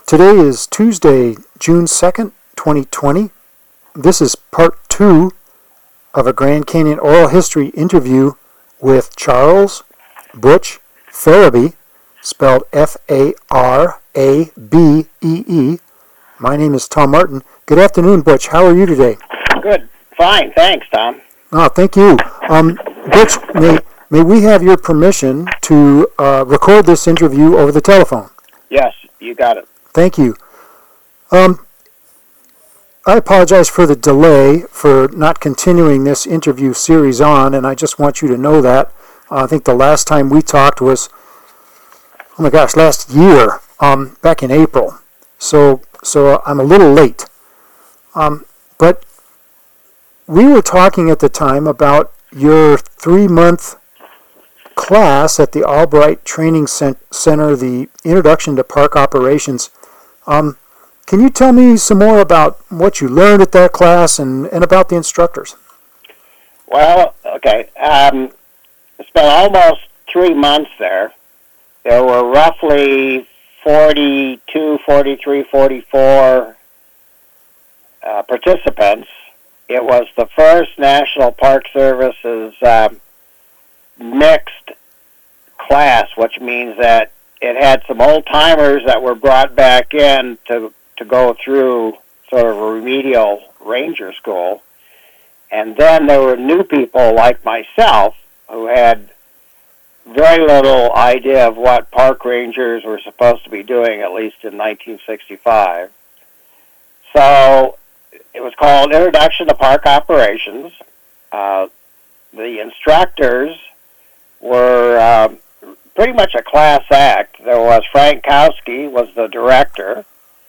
Today is Tuesday, June 2nd, 2020. This is part 2 of a Grand Canyon oral history interview with Charles Butch Farabee, spelled F-A-R-A-B-E-E. My name is Tom Martin. Good afternoon, Butch. How are you today? Good. Fine. Thanks, Tom. Oh, thank you. Butch, may we have your permission to record this interview over the telephone? Yes, you got it. Thank you. I apologize for the delay for not continuing this interview series on, and I just want you to know that. I think the last time we talked was, last year, back in April. So I'm a little late. But we were talking at the time about your 3-month class at the Albright Training Center, the Introduction to Park Operations. Can you tell me some more about what you learned at that class and about the instructors? Well, okay. I spent almost 3 months there. There were roughly 42, 43, 44 participants. It was the first National Park Service's mixed class, which means that it had some old-timers that were brought back in to go through sort of a remedial ranger school. And then there were new people like myself who had very little idea of what park rangers were supposed to be doing, at least in 1965. So it was called Introduction to Park Operations. The instructors were pretty much a class act. There was Frank Kowski was the director,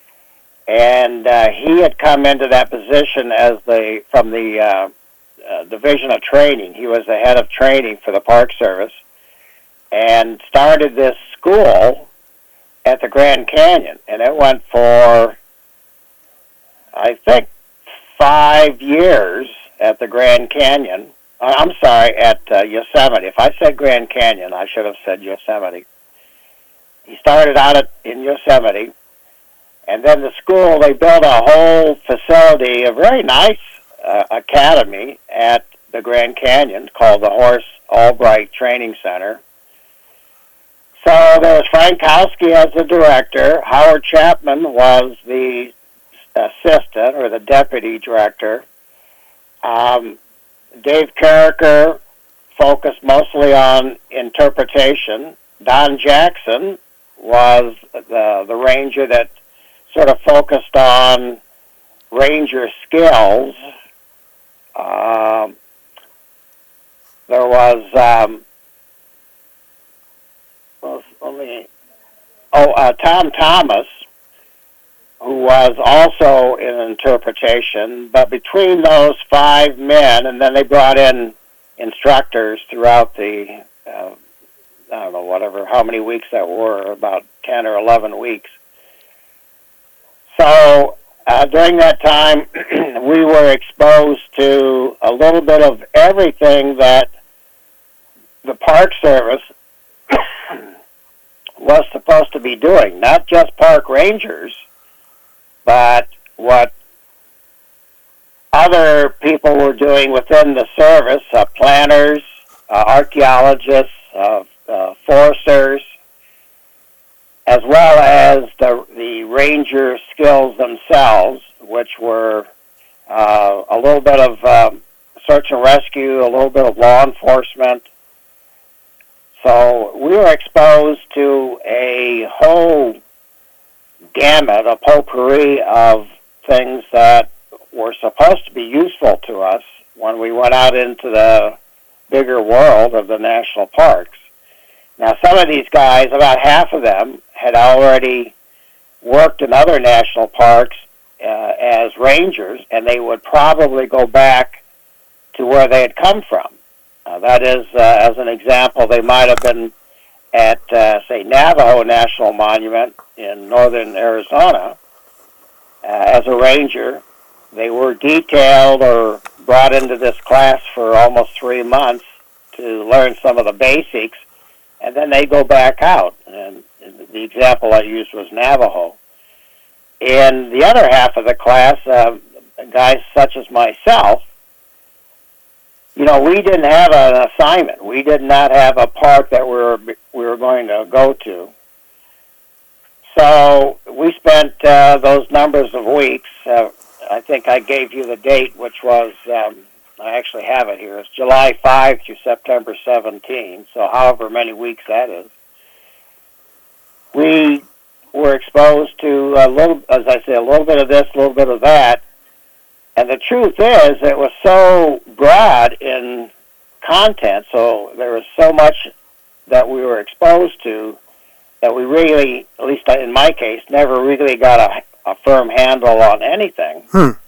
and he had come into that position as from the Division of Training. He was the head of training for the Park Service and started this school at the Grand Canyon, and it went for, I think, 5 years at the Grand Canyon. I'm sorry, at Yosemite. If I said Grand Canyon, I should have said Yosemite. He started out in Yosemite, and then the school, they built a whole facility, a very nice academy at the Grand Canyon called the Horace Albright Training Center. So there was Frank Kowski as the director. Howard Chapman was the assistant or the deputy director. Dave Carricker focused mostly on interpretation. Don Jackson was the ranger that sort of focused on ranger skills. There was Tom Thomas, who was also in interpretation, but between those 5 men, and then they brought in instructors throughout the, I don't know, how many weeks that were, about 10 or 11 weeks. So during that time, we were exposed to a little bit of everything that the Park Service was supposed to be doing, not just park rangers, but what other people were doing within the service, planners, archaeologists, foresters, as well as the ranger skills themselves, which were a little bit of search and rescue, a little bit of law enforcement. So we were exposed to a whole gamut, a potpourri of things that were supposed to be useful to us when we went out into the bigger world of the national parks. Now, some of these guys, about half of them, had already worked in other national parks as rangers, and they would probably go back to where they had come from. That is, as an example, they might have been at, say, Navajo National Monument in northern Arizona as a ranger. They were detailed or brought into this class for almost 3 months to learn some of the basics, and then they go back out. And the example I used was Navajo. in the other half of the class, guys such as myself, we didn't have an assignment. We did not have a park that we were going to go to. So we spent those numbers of weeks. I think I gave you the date, which was, I actually have it here. It's July 5 through September 17, so however many weeks that is. We were exposed to a little bit of this, a little bit of that. And the truth is, it was so broad in content, so there was so much that we were exposed to that we really, at least in my case, never really got a firm handle on anything.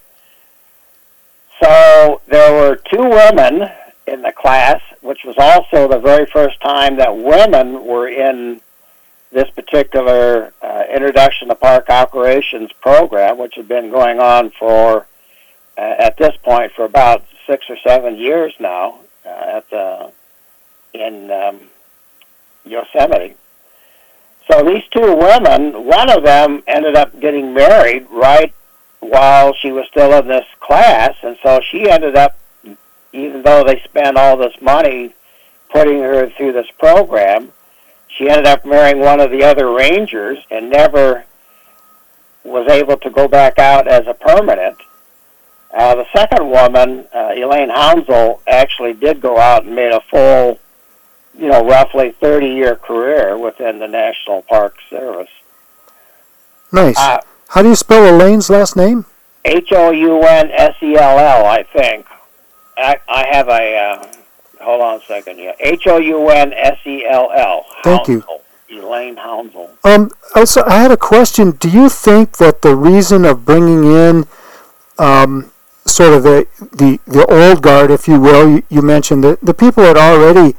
So there were 2 women in the class, which was also the very first time that women were in this particular Introduction to Park Operations program, which had been going on for, at this point, for about 6 or 7 years now in Yosemite. So these 2 women, one of them ended up getting married right while she was still in this class, and so she ended up, even though they spent all this money putting her through this program, she ended up marrying one of the other rangers and never was able to go back out as a permanent. The second woman, Elaine Hounsel, actually did go out and made a full, roughly 30-year career within the National Park Service. Nice. How do you spell Elaine's last name? Hounsell, I think. I have a, hold on a second, Hounsell. Thank you. Elaine Hounsel. Also, I had a question. Do you think that the reason of bringing in sort of the old guard, if you will, you mentioned the people that already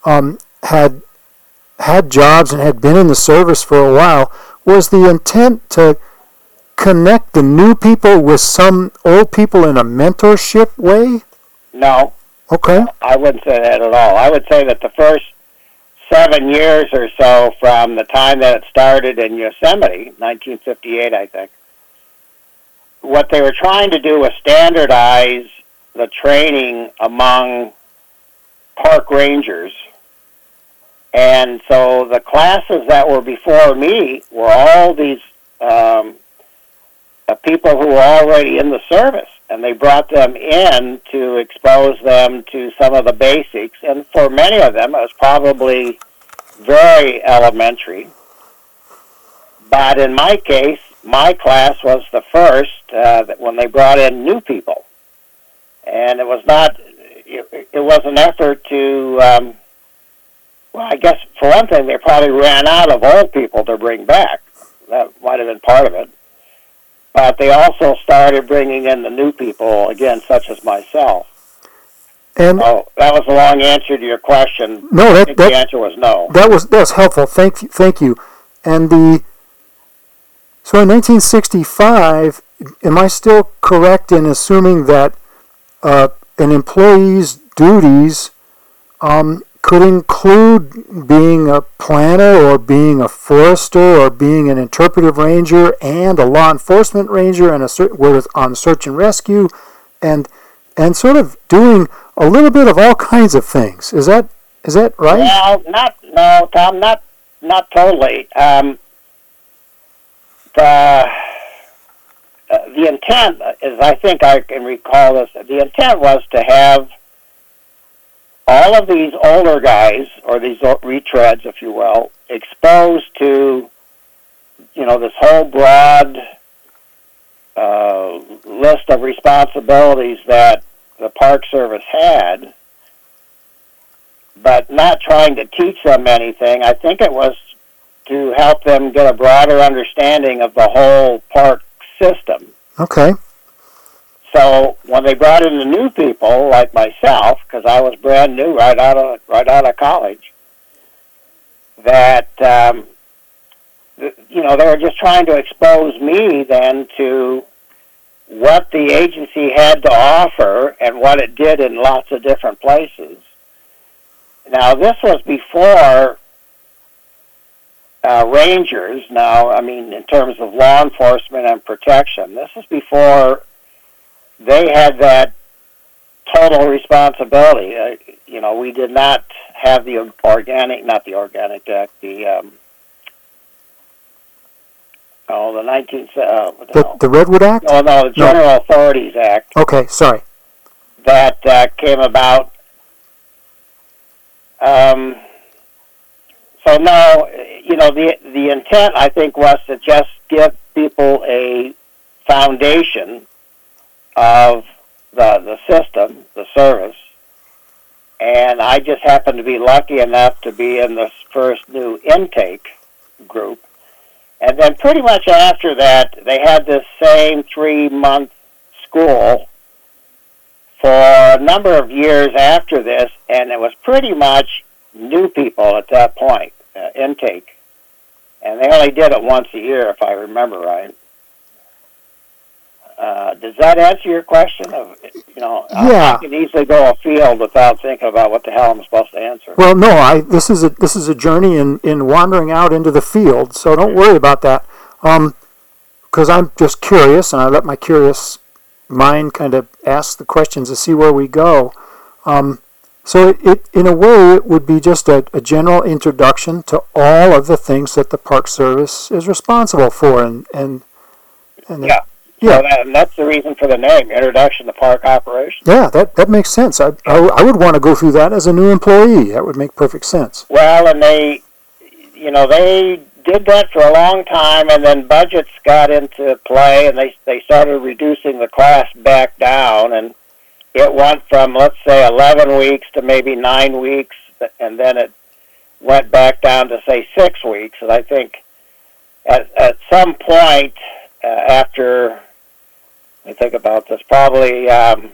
had jobs and had been in the service for a while, was the intent to connect the new people with some old people in a mentorship way? No. Okay. I wouldn't say that at all. I would say that the first 7 years or so from the time that it started in Yosemite, 1958, I think, what they were trying to do was standardize the training among park rangers. And so the classes that were before me were all these people who were already in the service, and they brought them in to expose them to some of the basics. And for many of them, it was probably very elementary. But in my case, my class was the first when they brought in new people. And it was not, it was an effort to, well, I guess for one thing, they probably ran out of old people to bring back. That might have been part of it. But they also started bringing in the new people, again, such as myself. And so that was a long answer to your question. No, I think the answer was no. That was helpful. Thank you. And so in 1965, am I still correct in assuming that an employee's duties could include being a planner or being a forester or being an interpretive ranger and a law enforcement ranger and on search and rescue and sort of doing a little bit of all kinds of things? Is that right? Well, no, Tom, not totally. The intent, as I think I can recall this, the intent was to have all of these older guys, or these retreads, if you will, exposed to, this whole broad list of responsibilities that the Park Service had, but not trying to teach them anything. I think it was to help them get a broader understanding of the whole park system. Okay. So when they brought in the new people, like myself, because I was brand new right out of college, that they were just trying to expose me then to what the agency had to offer and what it did in lots of different places. Now, this was before rangers now. I mean, in terms of law enforcement and protection, this is before they had that total responsibility. We did not have the not the Organic Act, the 19th. The Redwood Act? No, the General Authorities Act. Okay, sorry. That came about. So no, the intent, I think, was to just give people a foundation of the system, the service, and I just happened to be lucky enough to be in this first new intake group. And then pretty much after that, they had this same 3-month school for a number of years after this, and it was pretty much new people at that point, intake. And they only did it once a year, if I remember right. Does that answer your question? Yeah. I can easily go afield without thinking about what the hell I'm supposed to answer. Well, no, this is a journey in wandering out into the field, so don't worry about that. Because I'm just curious, and I let my curious mind kind of ask the questions to see where we go. So it in a way, it would be just a general introduction to all of the things that the Park Service is responsible for, and yeah. Yeah. So that's the reason for the name, Introduction to Park Operations. Yeah, that makes sense. I would want to go through that as a new employee. That would make perfect sense. Well, and they did that for a long time, and then budgets got into play, and they started reducing the class back down, and it went from, let's say, 11 weeks to maybe 9 weeks, and then it went back down to, say, 6 weeks. And I think at some point after, let me think about this, probably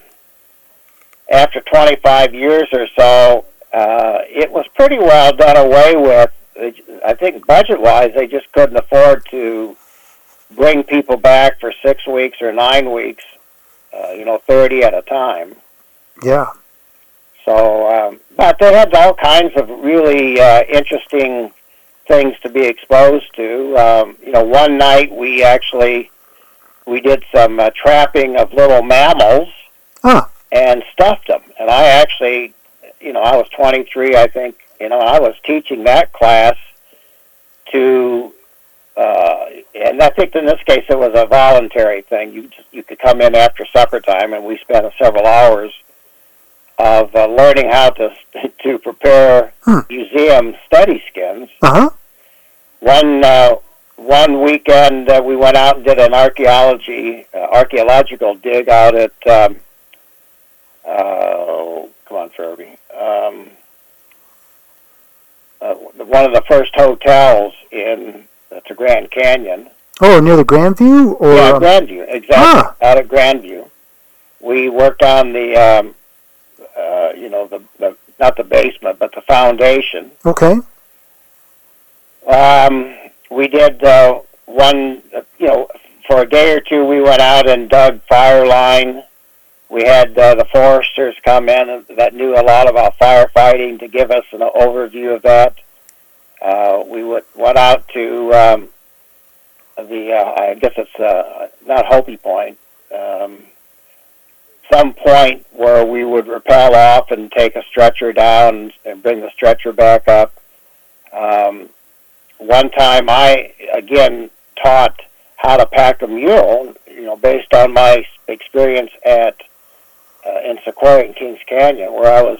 after 25 years or so, it was pretty well done away with. I think budget-wise, they just couldn't afford to bring people back for 6 weeks or 9 weeks, 30 at a time. Yeah. So, but they had all kinds of really interesting things to be exposed to. One night we did some trapping of little mammals and stuffed them. And I actually, I was 23, I think, I was teaching that class to, and I think in this case it was a voluntary thing. You could come in after supper time, and we spent several hours of learning how to prepare museum study skins. One weekend we went out and did an archaeological dig out at come on, Furby. One of the first hotels in the Grand Canyon. Oh, near the Grandview? Or, yeah, Grandview, exactly. Out at Grandview. We worked on the not the basement, but the foundation. Okay. We did one, for a day or two we went out and dug fire line. We had the foresters come in that knew a lot about firefighting to give us an overview of that. We went out to I guess it's not Hopi Point, some point where we would rappel off and take a stretcher down and bring the stretcher back up. One time I, again, taught how to pack a mule, based on my experience in Sequoia and Kings Canyon, where I was,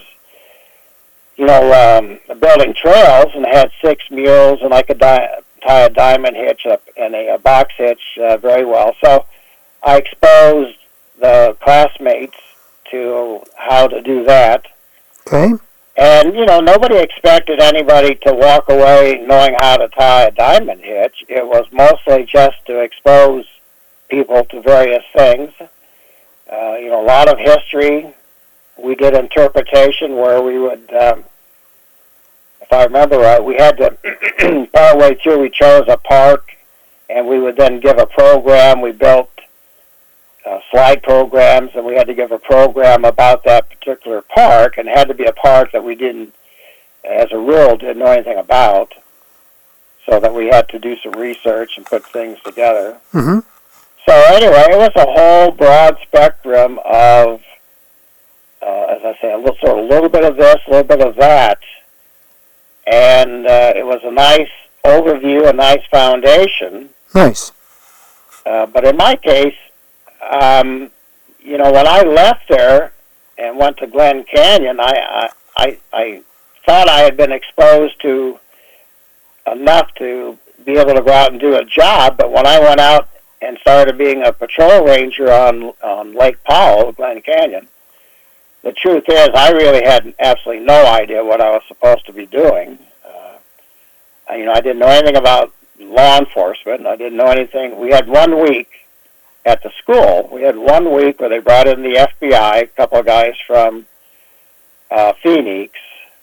building trails and had 6 mules, and I could tie a diamond hitch up and a box hitch very well. So I exposed the classmates to how to do that. Okay. And, nobody expected anybody to walk away knowing how to tie a diamond hitch. It was mostly just to expose people to various things. A lot of history. We did interpretation where we would, if I remember right, we had to, partway through we chose a park, and we would then give a program. We built slide programs, and we had to give a program about that particular park, and it had to be a park that we didn't, as a rule, didn't know anything about. so that we had to do some research and put things together. Mm-hmm. So anyway, it was a whole broad spectrum of, as I say, a little bit of this, a little bit of that, and it was a nice overview, a nice foundation. Nice. But in my case, when I left there and went to Glen Canyon, I thought I had been exposed to enough to be able to go out and do a job, but when I went out and started being a patrol ranger on Lake Powell, Glen Canyon, the truth is I really had absolutely no idea what I was supposed to be doing. I didn't know anything about law enforcement. I didn't know anything. We had 1 week at the school. We had 1 week where they brought in the FBI, a couple of guys from Phoenix,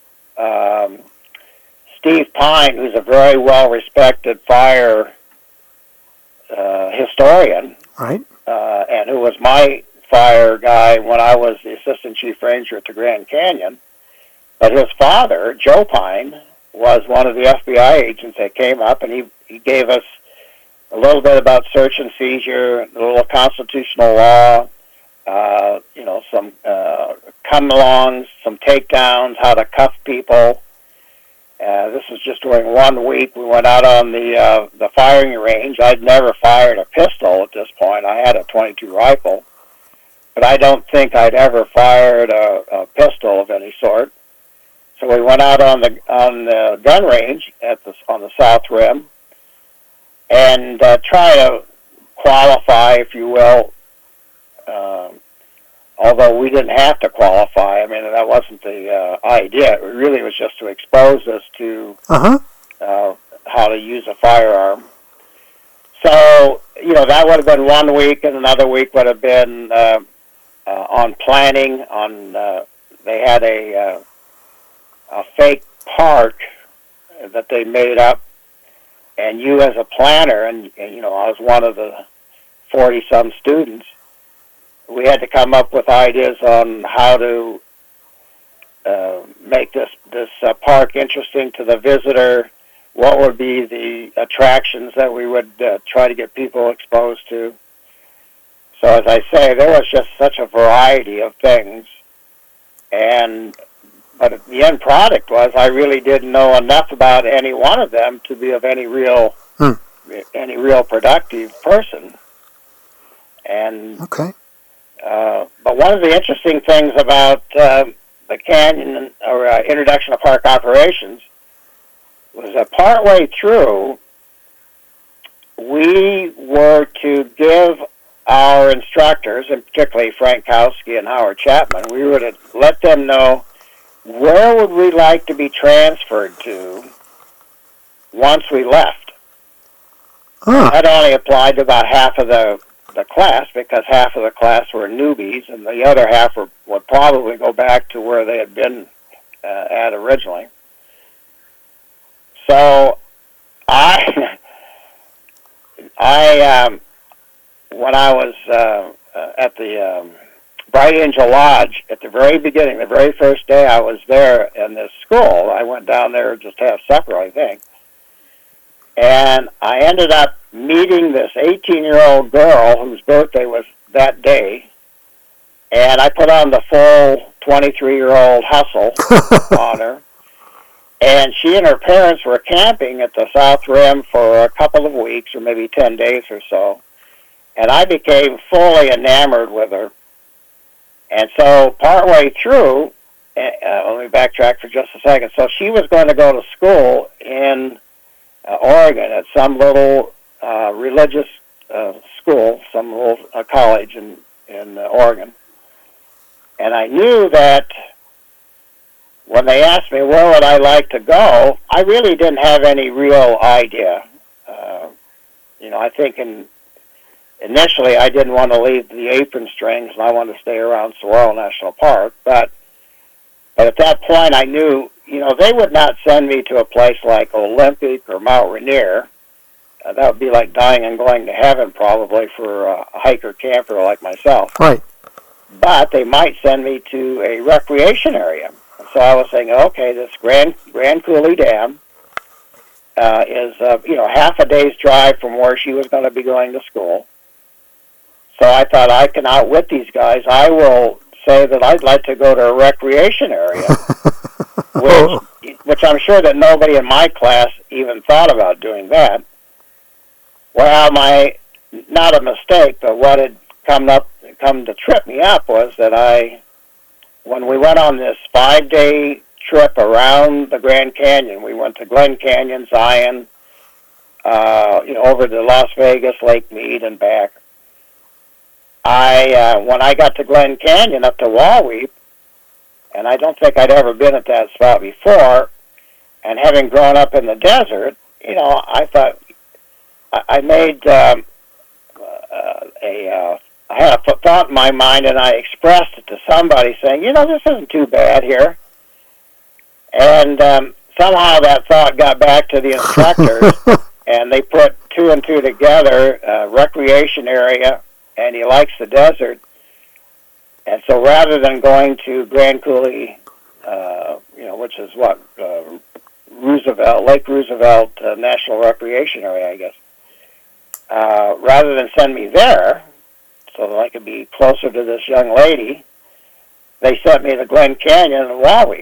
Steve Pine, who's a very well-respected fire historian, Right. and who was my fire guy when I was the assistant chief ranger at the Grand Canyon. But his father, Joe Pine, was one of the FBI agents that came up, and he gave us a little bit about search and seizure, a little constitutional law, some come-alongs, some takedowns, how to cuff people. This was just during 1 week. We went out on the firing range. I'd never fired a pistol at this point. I had a .22 rifle, but I don't think I'd ever fired a pistol of any sort. So we went out on the gun range on the South Rim and try to qualify, if you will. Although we didn't have to qualify. I mean, that wasn't the idea. It really was just to expose us to how to use a firearm. So, that would have been 1 week, and another week would have been on planning. They had a fake park that they made up, and you as a planner, and I was one of the 40-some students, we had to come up with ideas on how to make this park interesting to the visitor. What would be the attractions that we would try to get people exposed to? So as I say, there was just such a variety of things, but the end product was I really didn't know enough about any one of them to be of any real productive person. And okay. But one of the interesting things about the Canyon or Introduction to Park Operations was that partway through, we were to give our instructors, and particularly Frank Kowski and Howard Chapman, we were to let them know where would we like to be transferred to once we left. That only applied to about half of the class, because half of the class were newbies, and the other half would probably go back to where they had been at originally. So when I was at the Bright Angel Lodge at the very beginning, the very first day I was there in this school, I went down there just to have supper, I think, and I ended up meeting this 18-year-old girl whose birthday was that day, and I put on the full 23-year-old hustle on her. And she and her parents were camping at the South Rim for a couple of weeks, or maybe 10 days or so. And I became fully enamored with her. And so partway through, let me backtrack for just a second. So she was going to go to school in Oregon at some little religious school, some little college in Oregon. And I knew that when they asked me where would I like to go, I really didn't have any real idea. I think initially I didn't want to leave the apron strings, and I wanted to stay around Saguaro National Park. But at that point I knew, they would not send me to a place like Olympic or Mount Rainier. That would be like dying and going to heaven probably for a hiker-camper like myself. Right. But they might send me to a recreation area. So I was saying, okay, this Grand Coulee Dam, is half a day's drive from where she was going to be going to school. So I thought, I can outwit these guys. I will say that I'd like to go to a recreation area, which I'm sure that nobody in my class even thought about doing that. Well, not a mistake, but what had come to trip me up was that when we went on this 5-day trip around the Grand Canyon, we went to Glen Canyon, Zion, over to Las Vegas, Lake Mead, and back. When I got to Glen Canyon up to Wahweap, and I don't think I'd ever been at that spot before, and having grown up in the desert, I thought I made I had a thought in my mind, and I expressed it to somebody saying, this isn't too bad here. And somehow that thought got back to the instructors, and they put 2 and 2 together, recreation area, and he likes the desert. And so rather than going to Grand Coulee, which is Lake Roosevelt National Recreation Area, I guess, rather than send me there so that I could be closer to this young lady, they sent me to Glen Canyon and Wahweap.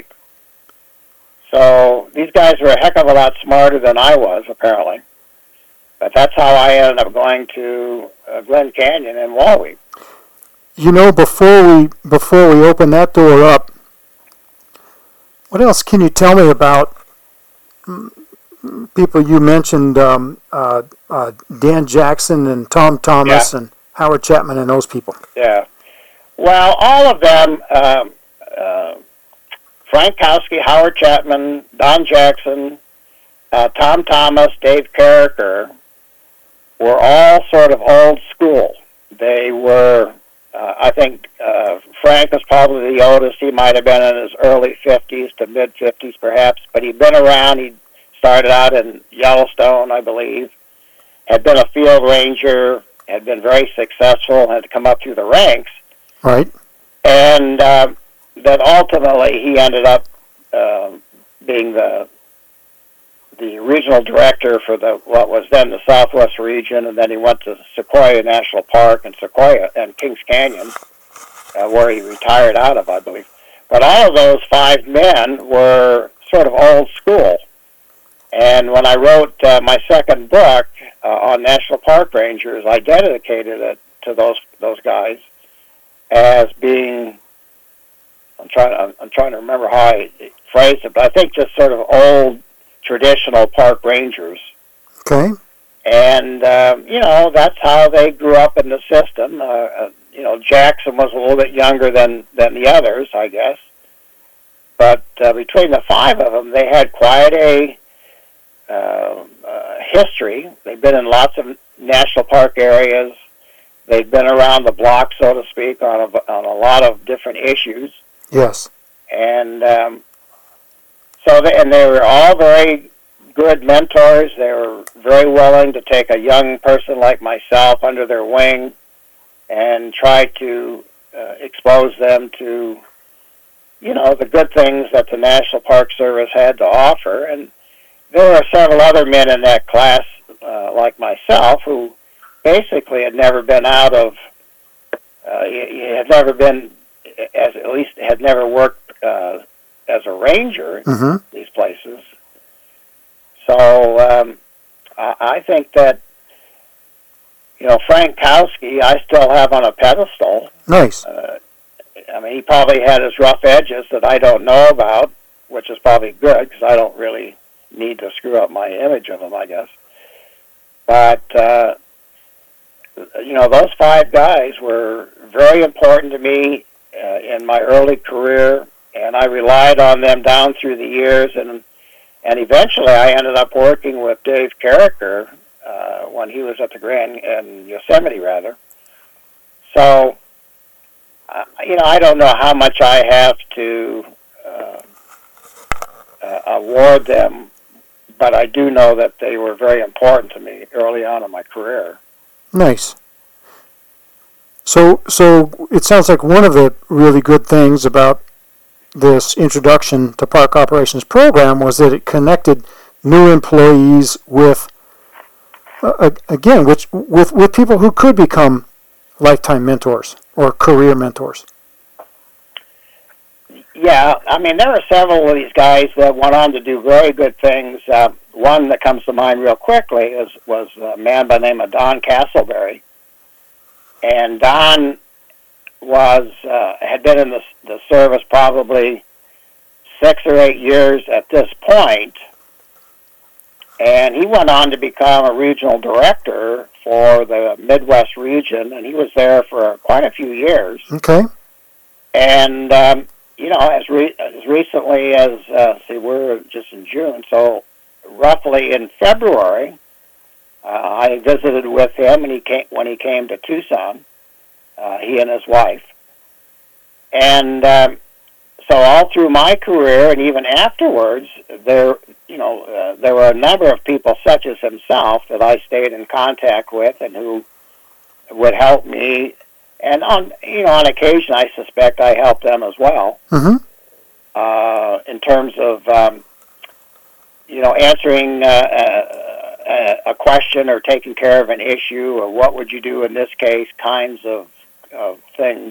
So these guys were a heck of a lot smarter than I was, apparently. But that's how I ended up going to Glen Canyon and Wahweap. Before we open that door up, what else can you tell me about people you mentioned? Dan Jackson and Tom Thomas and Howard Chapman and those people. Yeah. Well, all of them, Frank Kowski, Howard Chapman, Don Jackson, Tom Thomas, Dave Carricker, were all sort of old school. They were, I think, Frank was probably the oldest. He might have been in his early 50s to mid-50s perhaps, but he'd been around. He started out in Yellowstone, I believe, had been a field ranger, had been very successful, had come up through the ranks. Right. And that ultimately he ended up being the regional director for what was then the Southwest region, and then he went to Sequoia National Park and Kings Canyon, where he retired out of, I believe. But all of those 5 men were sort of old school. And when I wrote my second book on National Park Rangers, I dedicated it to those guys as being, I'm trying to remember how I phrased it, but I think just sort of old traditional park rangers. Okay. And that's how they grew up in the system. Jackson was a little bit younger than the others, I guess. But between the 5 of them, they had quite a history. They've been in lots of national park areas. They've been around the block, so to speak, on a lot of different issues. Yes. And they were all very good mentors. They were very willing to take a young person like myself under their wing and try to expose them to, the good things that the National Park Service had to offer. And there were several other men in that class, like myself, who basically had never been out of, had never been, had never worked as a ranger in these places. So I think that, Frank Kowski, I still have on a pedestal. Nice. He probably had his rough edges that I don't know about, which is probably good because I don't really need to screw up my image of him, I guess. But, those 5 guys were very important to me in my early career, and I relied on them down through the years, and eventually I ended up working with Dave Carricker when he was at the Yosemite, rather. So, I don't know how much I have to award them, but I do know that they were very important to me early on in my career. Nice. So it sounds like one of the really good things about this introduction to Park Operations program was that it connected new employees with, again, with people who could become lifetime mentors or career mentors? Yeah, I mean, there are several of these guys that went on to do very good things. One that comes to mind real quickly was a man by the name of Don Castleberry. And Don had been in the service probably 6 or 8 years at this point, and he went on to become a regional director for the Midwest region, and he was there for quite a few years. Okay. And as recently as we're just in June, so roughly in February, I visited with him, and when he came to Tucson, he and his wife, and so all through my career and even afterwards, there were a number of people such as himself that I stayed in contact with and who would help me. And on occasion, I suspect I helped them as well. Mm-hmm. In terms of answering a question or taking care of an issue, or what would you do in this case, kinds of things.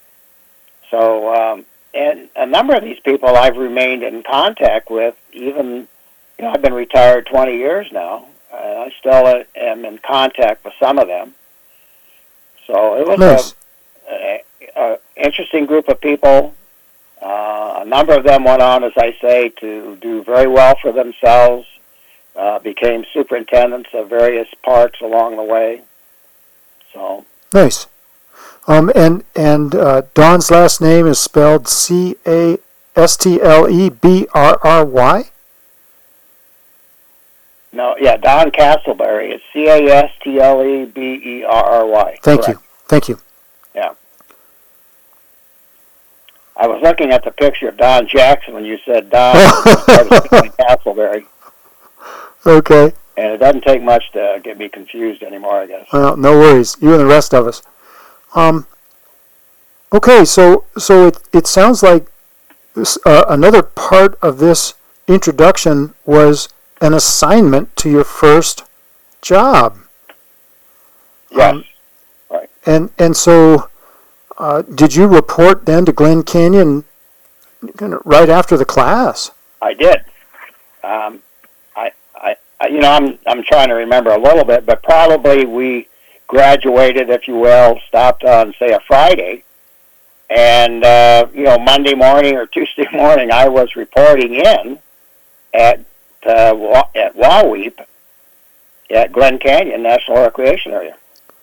So, and a number of these people I've remained in contact with. Even, I've been retired 20 years now, and I still am in contact with some of them. So it was nice. a interesting group of people. A number of them went on, as I say, to do very well for themselves, became superintendents of various parks along the way. So nice. And Don's last name is spelled Castleberry? No, yeah, Don Castleberry. It's Castleberry. Thank you. Yeah. I was looking at the picture of Don Jackson when you said Don. I was thinking Castleberry. Okay. And it doesn't take much to get me confused anymore, I guess. Well, no worries. You and the rest of us. Okay, so it sounds like another part of this introduction was an assignment to your first job. Yes, right. And so, did you report then to Glen Canyon right after the class? I did. I'm trying to remember a little bit, but probably we graduated, if you will, stopped on, say, a Friday, and Monday morning or Tuesday morning, I was reporting in at Wahweap at Glen Canyon National Recreation Area.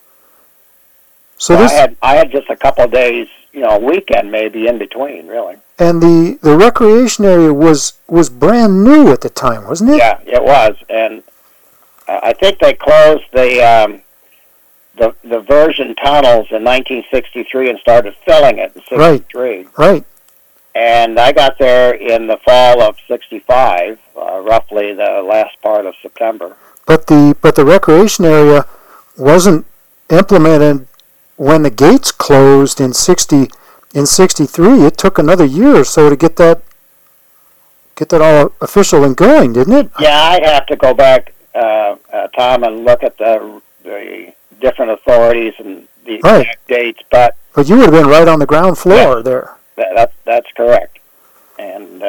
So I had just a couple of days, a weekend maybe in between, really. And the recreation area was brand new at the time, wasn't it? Yeah, it was, and I think they closed the Version tunnels in 1963 and started filling it in 63. Right. And I got there in the fall of 65, roughly the last part of September. But the recreation area wasn't implemented when the gates closed in 63. It took another year or so to get that all official and going, didn't it? Yeah, I'd have to go back, Tom, and look at the different authorities and the exact dates. But you would have been right on the ground floor there. That's correct. And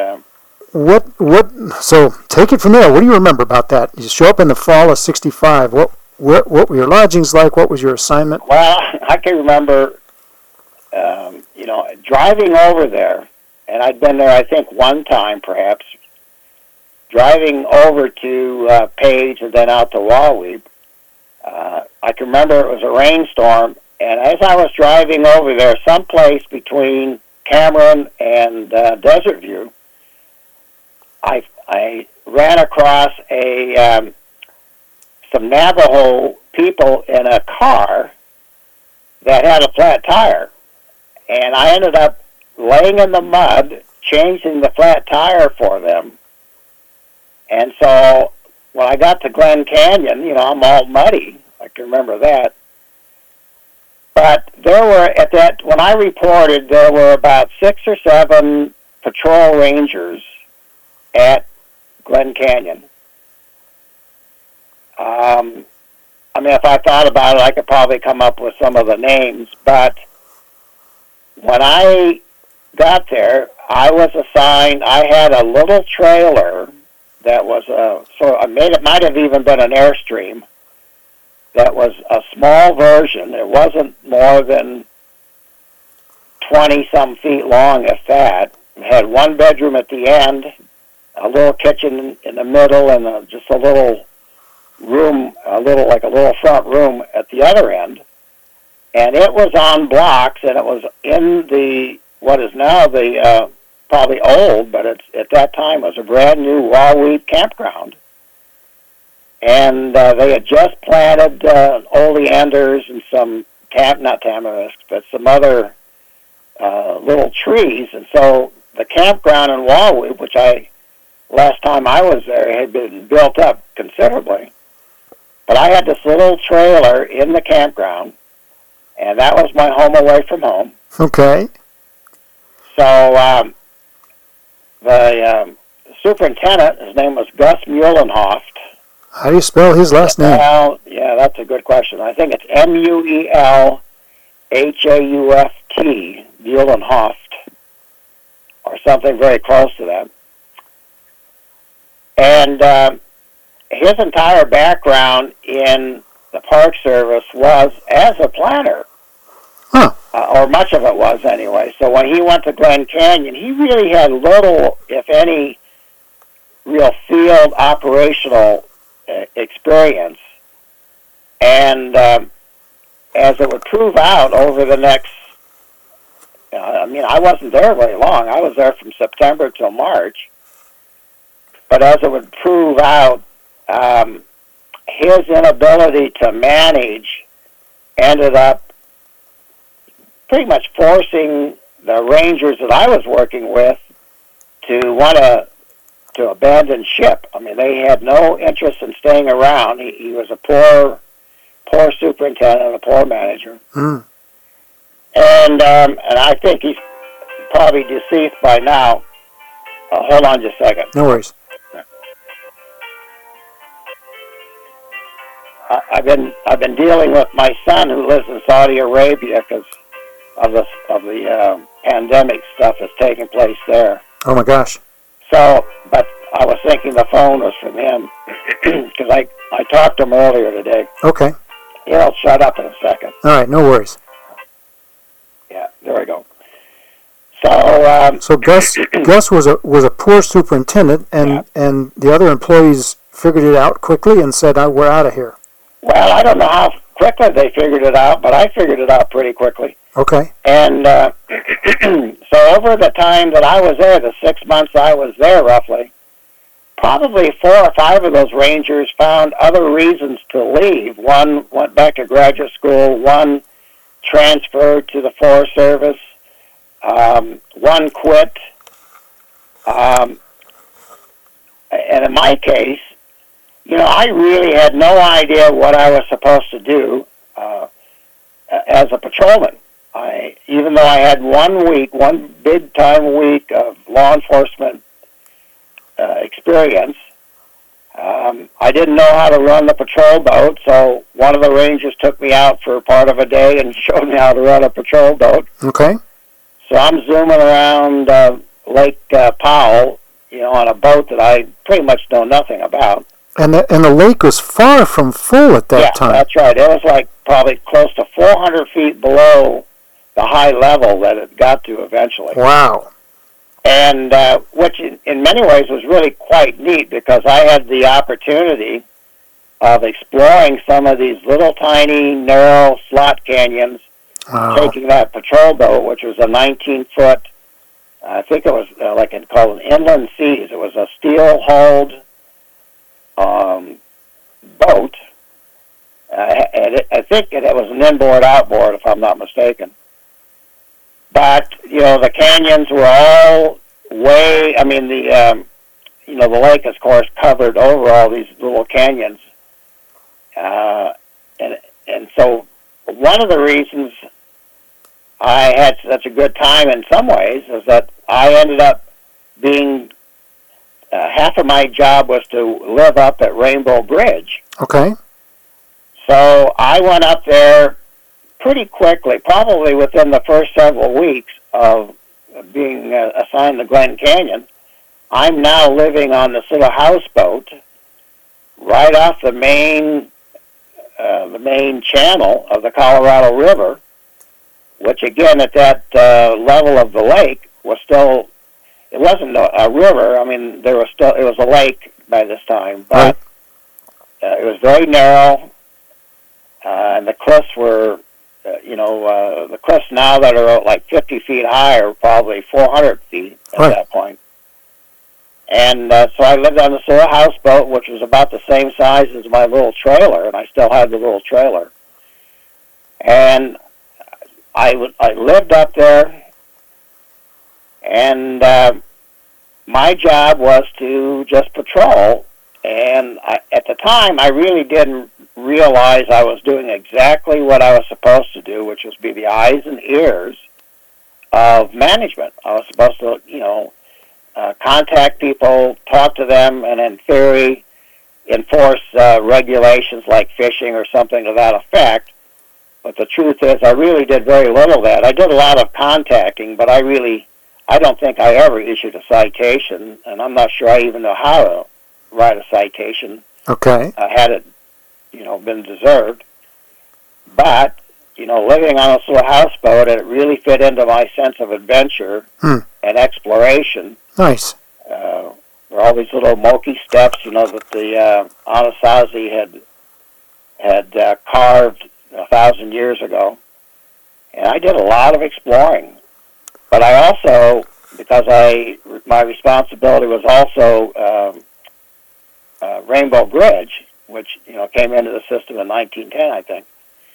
so take it from there. What do you remember about that? You show up in the fall of 65. What were your lodgings like? What was your assignment? Well, I can remember, driving over there, and I'd been there, I think, one time, perhaps, driving over to Page and then out to Wahweap. I can remember it was a rainstorm, and as I was driving over there, someplace between Cameron and Desert View, I ran across some Navajo people in a car that had a flat tire, and I ended up laying in the mud, changing the flat tire for them. And so when I got to Glen Canyon, I'm all muddy. I can remember that. But there were, when I reported, there were about 6 or 7 patrol rangers at Glen Canyon. I mean, if I thought about it, I could probably come up with some of the names. But when I got there, I was assigned. I had a little trailer that was it might have even been an Airstream. That was a small version. It wasn't more than 20-some feet long, if that. It had one bedroom at the end, a little kitchen in the middle, and just a little room, a little front room at the other end. And it was on blocks, and it was in what is now the probably old, but at that time was a brand new Wallweed campground. And they had just planted oleanders and some not tamarisks, but some other little trees. And so the campground in Wallweed, which last time I was there, had been built up considerably. But I had this little trailer in the campground, and that was my home away from home. Okay. So the superintendent, his name was Gus Muehlenhoft. How do you spell his last name? Well, yeah, that's a good question. I think it's Muelhauft, Muehlenhoft, or something very close to that. And his entire background in the Park Service was as a planner. Huh. Or much of it was anyway. So when he went to Glen Canyon, he really had little, if any, real field operational experience. And as it would prove out over the next, I mean, I wasn't there very long. I was there from September till March. But as it would prove out, his inability to manage ended up pretty much forcing the rangers that I was working with to want to abandon ship. I mean, they had no interest in staying around. He was a poor superintendent, a poor manager. Mm. And I think he's probably deceased by now. Hold on just a second. No worries. I've been dealing with my son who lives in Saudi Arabia because of the pandemic stuff that's taking place there. Oh my gosh. So, but I was thinking the phone was from him because I talked to him earlier today. Okay. He'll shut up in a second. All right, no worries. Yeah, there we go. So, so Gus was a poor superintendent, and the other employees figured it out quickly and said, "We're out of here." Well, I don't know how quickly they figured it out, but I figured it out pretty quickly. Okay. And so over the time that I was there, the 6 months I was there roughly, probably 4 or 5 of those rangers found other reasons to leave. One went back to graduate school, one transferred to the Forest Service, one quit. And in my case, I really had no idea what I was supposed to do as a patrolman. Even though I had one big time week of law enforcement experience, I didn't know how to run the patrol boat, so one of the rangers took me out for part of a day and showed me how to run a patrol boat. Okay. So I'm zooming around Lake Powell, on a boat that I pretty much know nothing about. And the lake was far from full at that time. Yeah, that's right. It was like probably close to 400 feet below the high level that it got to eventually. Wow. And which in many ways was really quite neat because I had the opportunity of exploring some of these little tiny narrow slot canyons, taking that patrol boat, which was a 19-foot, I think it was called an Inland Seas. It was a steel-hulled boat. And I think it was an inboard-outboard, if I'm not mistaken. But, the canyons were all the lake, of course, covered over all these little canyons. And so one of the reasons I had such a good time in some ways is that I ended up being, half of my job was to live up at Rainbow Bridge. Okay. So I went up there pretty quickly, probably within the first several weeks of being assigned to Glen Canyon. I'm now living on this little houseboat right off the main channel of the Colorado River, which again at that level of the lake was still, it wasn't a river. I mean, it was a lake by this time, but it was very narrow, and the cliffs were, the cliffs now that are like 50 feet high are probably 400 feet at that point. And so I lived on this little houseboat, which was about the same size as my little trailer, and I still had the little trailer. And I lived up there, and my job was to just patrol. And at the time, I really didn't realize I was doing exactly what I was supposed to do, which was be the eyes and ears of management. I was supposed to, contact people, talk to them, and in theory, enforce regulations like fishing or something to that effect. But the truth is, I really did very little of that. I did a lot of contacting, but I don't think I ever issued a citation, and I'm not sure I even know how to write a citation. Okay. Had it, been deserved. But, living on this little houseboat, it really fit into my sense of adventure and exploration. Nice. There were all these little Moki steps, that the Anasazi had carved 1,000 years ago. And I did a lot of exploring. But I also, because my responsibility was also Rainbow Bridge, which, came into the system in 1910, I think.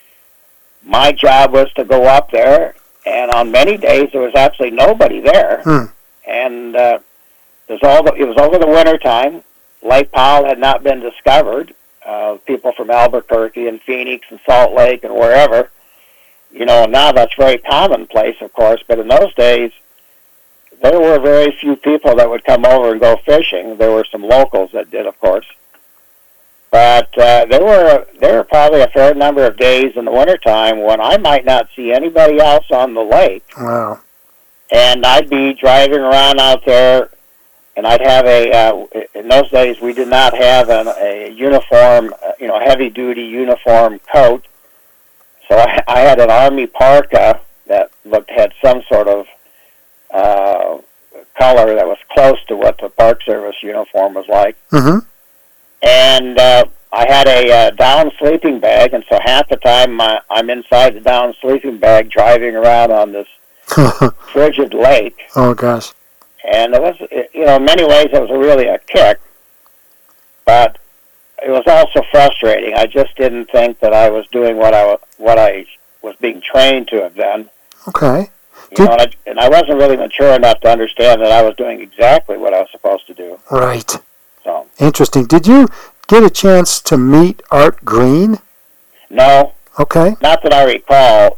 My job was to go up there, and on many days there was absolutely nobody there. And it was over the winter time. Lake Powell had not been discovered. People from Albuquerque and Phoenix and Salt Lake and wherever, now that's very commonplace, of course, but in those days, there were very few people that would come over and go fishing. There were some locals that did, of course. But there were probably a fair number of days in the wintertime when I might not see anybody else on the lake. Wow. And I'd be driving around out there, and I'd have in those days we did not have a uniform, heavy-duty uniform coat. So I had an Army parka that had some sort of color that was close to what the Park Service uniform was like. Mm-hmm. And I had a down sleeping bag, and so half the time I'm inside the down sleeping bag driving around on this frigid lake. Oh, gosh. And it was, in many ways it was really a kick, but it was also frustrating. I just didn't think that I was doing what I was being trained to have done. Okay. And I wasn't really mature enough to understand that I was doing exactly what I was supposed to do. Right. So. Interesting. Did you get a chance to meet Art Green? No. Okay. Not that I recall.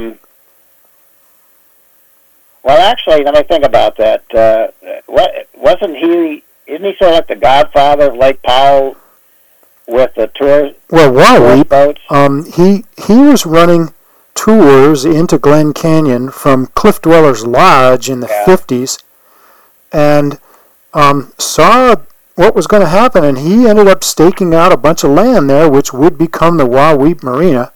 Well, actually, let me think about that. Isn't he sort of like the godfather of Lake Powell with the tour boats? He was running tours into Glen Canyon from Cliff Dwellers Lodge in the 50s and saw what was going to happen, and he ended up staking out a bunch of land there, which would become the Wahweap Marina,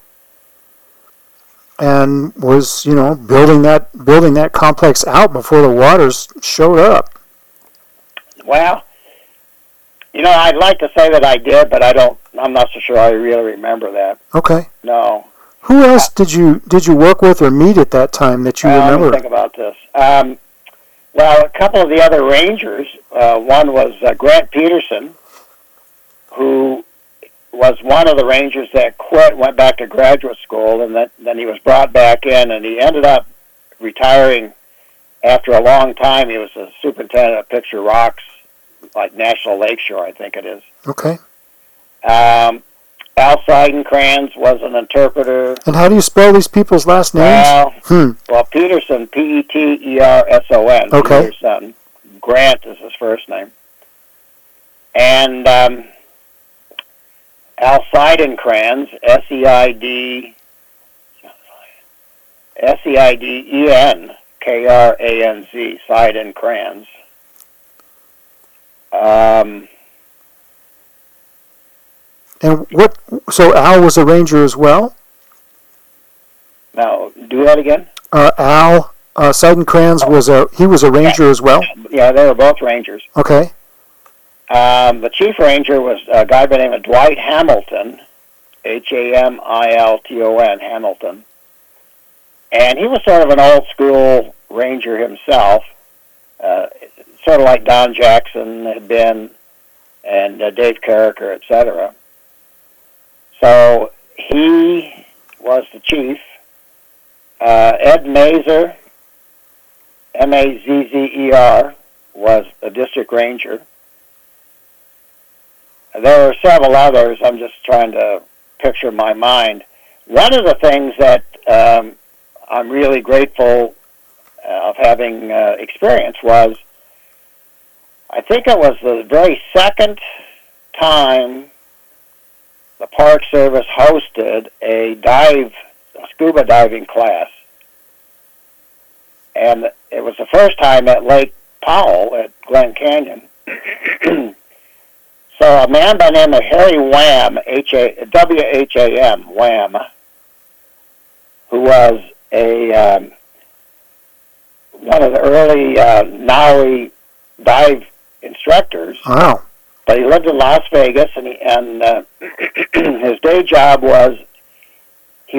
and was, building that complex out before the waters showed up. Well, I'd like to say that I did, but I'm not so sure I really remember that. Okay. No. Who else did you work with or meet at that time that you remember? Let me think about this. Well, a couple of the other rangers, one was Grant Peterson, who was one of the rangers that quit, went back to graduate school, and then he was brought back in, and he ended up retiring after a long time. He was a superintendent of Picture Rocks, like National Lakeshore, I think it is. Okay. Al Seidenkrans was an interpreter. And how do you spell these people's last names? Well, Peterson, Peterson. Okay. Peterson. Grant is his first name. And Al Seidenkranz, Seidenkranz, Seidenkranz. And what? So Al was a ranger as well. Now, do that again. Al Seidenkranz was a ranger as well. Yeah, they were both rangers. Okay. The chief ranger was a guy by the name of Dwight Hamilton, Hamilton, Hamilton. And he was sort of an old school ranger himself, sort of like Don Jackson had been, and Dave Carricker, etc. So he was the chief. Ed Mazur, Mazzer, was the district ranger. There were several others. I'm just trying to picture in my mind. One of the things that I'm really grateful of having experienced was, I think it was the very second time the Park Service hosted a scuba diving class. And it was the first time at Lake Powell at Glen Canyon. So a man by the name of Harry Wham, W-H-A-M, Wham, who was one of the early NAUI dive instructors. Wow. But he lived in Las Vegas, and his day job was he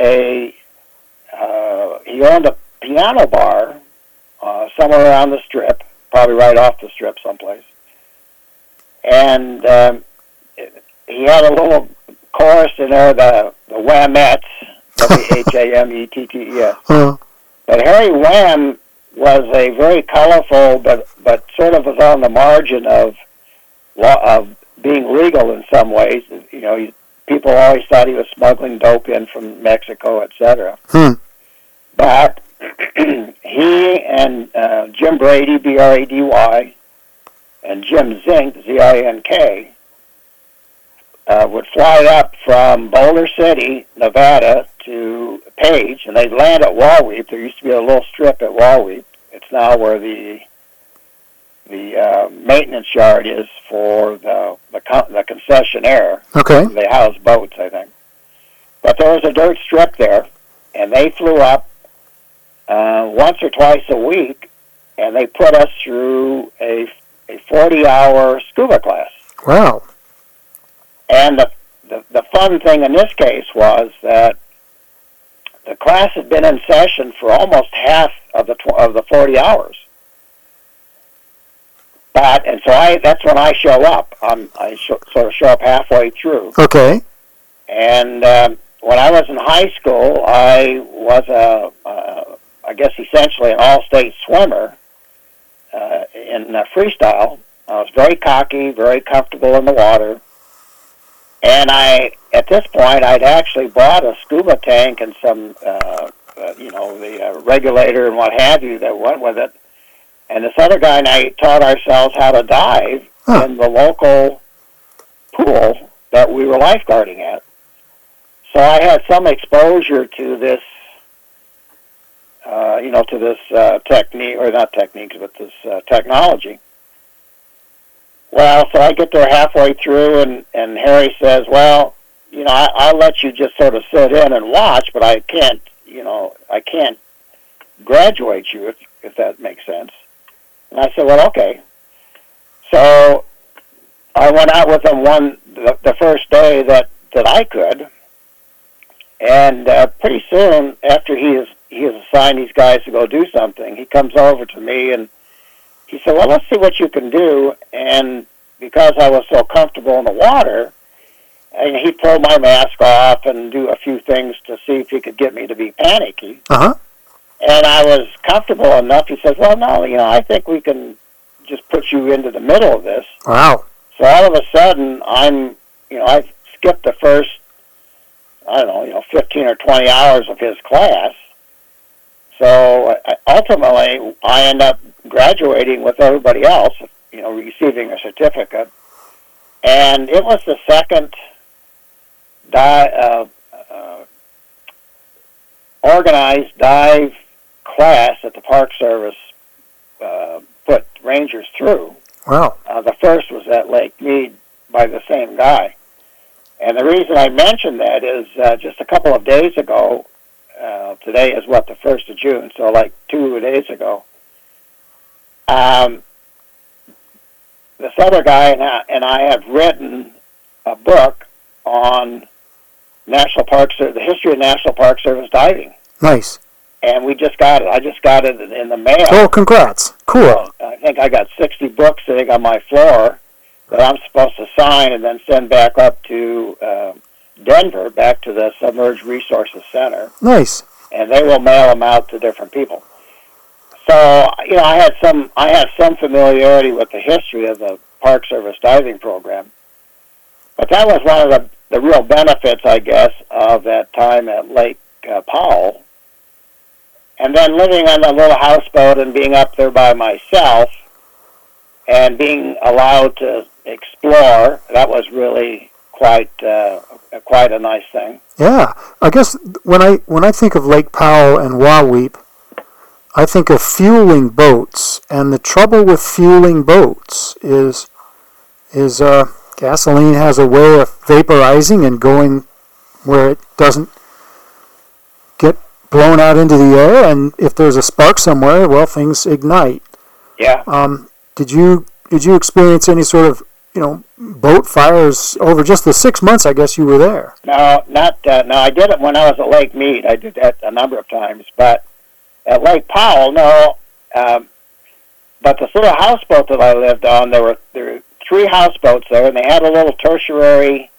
owned a piano bar somewhere around the Strip, probably right off the Strip someplace. And he had a little chorus in there, the Whamettes, Whamettetts. But Harry Wham was a very colorful, but sort of was on the margin of being legal in some ways. You know, people always thought he was smuggling dope in from Mexico, etc. But he and Jim Brady, B-R-A-D-Y, and Jim Zink, Z-I-N-K, would fly up from Boulder City, Nevada, to Page, and they'd land at Wallweep. There used to be a little strip at Wallweep. It's now where the maintenance yard is for the concessionaire. Okay. They house boats, I think. But there was a dirt strip there, and they flew up once or twice a week, and they put us through a 40-hour scuba class. Wow. And the fun thing in this case was that the class had been in session for almost half of the 40 hours. And so that's when I show up. I sort of show up halfway through. Okay. And when I was in high school, I was I guess essentially an all-state swimmer in freestyle. I was very cocky, very comfortable in the water. And at this point, I'd actually bought a scuba tank and some, the regulator and what have you that went with it. And this other guy and I taught ourselves how to dive in the local pool that we were lifeguarding at. So I had some exposure to this, technique, or not techniques, but this technology. Well, so I get there halfway through, and Harry says, well, I'll let you just sort of sit in and watch, but I can't graduate you, if that makes sense. And I said, well, okay. So I went out with him the first day that I could, and pretty soon after he has assigned these guys to go do something, he comes over to me and he said, well, let's see what you can do. And because I was so comfortable in the water, and he pulled my mask off and do a few things to see if he could get me to be panicky. Uh-huh. And I was comfortable enough. He says, well, no, I think we can just put you into the middle of this. Wow. So all of a sudden, I skipped the first, 15 or 20 hours of his class. So ultimately, I end up graduating with everybody else, receiving a certificate. And it was the second organized dive class that the Park Service put rangers through. Wow. The first was at Lake Mead by the same guy. And the reason I mention that is just a couple of days ago, today is the 1st of June, so like 2 days ago, this other guy and I have written a book on the history of National Park Service diving. Nice. And we just got it. I just got it in the mail. Oh, congrats. Cool. I think I got 60 books sitting on my floor that I'm supposed to sign and then send back up to Denver, back to the Submerged Resources Center. Nice. And they will mail them out to different people. So, I had some familiarity with the history of the Park Service diving program. But that was one of the real benefits, I guess, of that time at Lake Powell. And then living on a little houseboat and being up there by myself and being allowed to explore, that was really quite a nice thing. Yeah, I guess when I think of Lake Powell and Wahweap, I think of fueling boats, and the trouble with fueling boats is gasoline has a way of vaporizing and going where it doesn't get blown out into the air, and if there's a spark somewhere, well, things ignite. Yeah. Did you experience any sort of boat fires over just the 6 months I guess you were there? No, not no. I did it when I was at Lake Mead. I did that a number of times, but at Lake Powell, no. But this little houseboat that I lived on, there were 3 houseboats there, and they had a little tertiary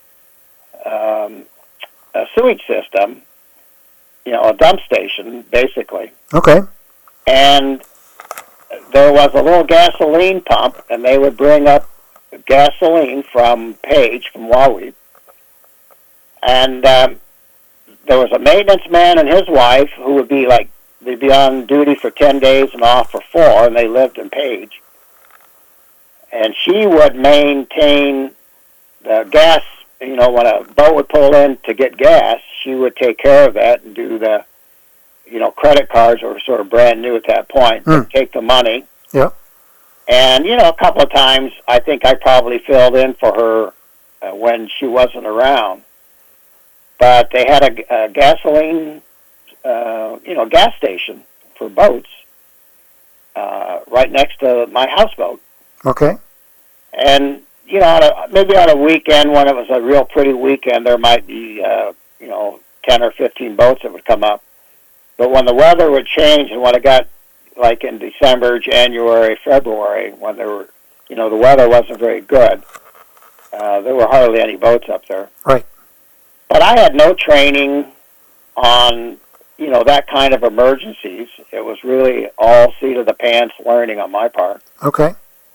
a sewage system, a dump station, basically. Okay. And there was a little gasoline pump, and they would bring up gasoline from Wahweap. And there was a maintenance man and his wife who would be they'd be on duty for 10 days and off for 4, and they lived in Page. And she would maintain the gas, when a boat would pull in to get gas, she would take care of that and do the, credit cards were sort of brand new at that point. Take the money. Yeah. And, a couple of times, I think I probably filled in for her when she wasn't around. But they had a gasoline, gas station for boats right next to my houseboat. Okay. And, maybe on a weekend, when it was a real pretty weekend, there might be, 10 or 15 boats that would come up. But when the weather would change and when it got like in December, January, February, when there were, the weather wasn't very good, there were hardly any boats up there. Right. But I had no training on, that kind of emergencies. It was really all seat of the pants learning on my part. Okay.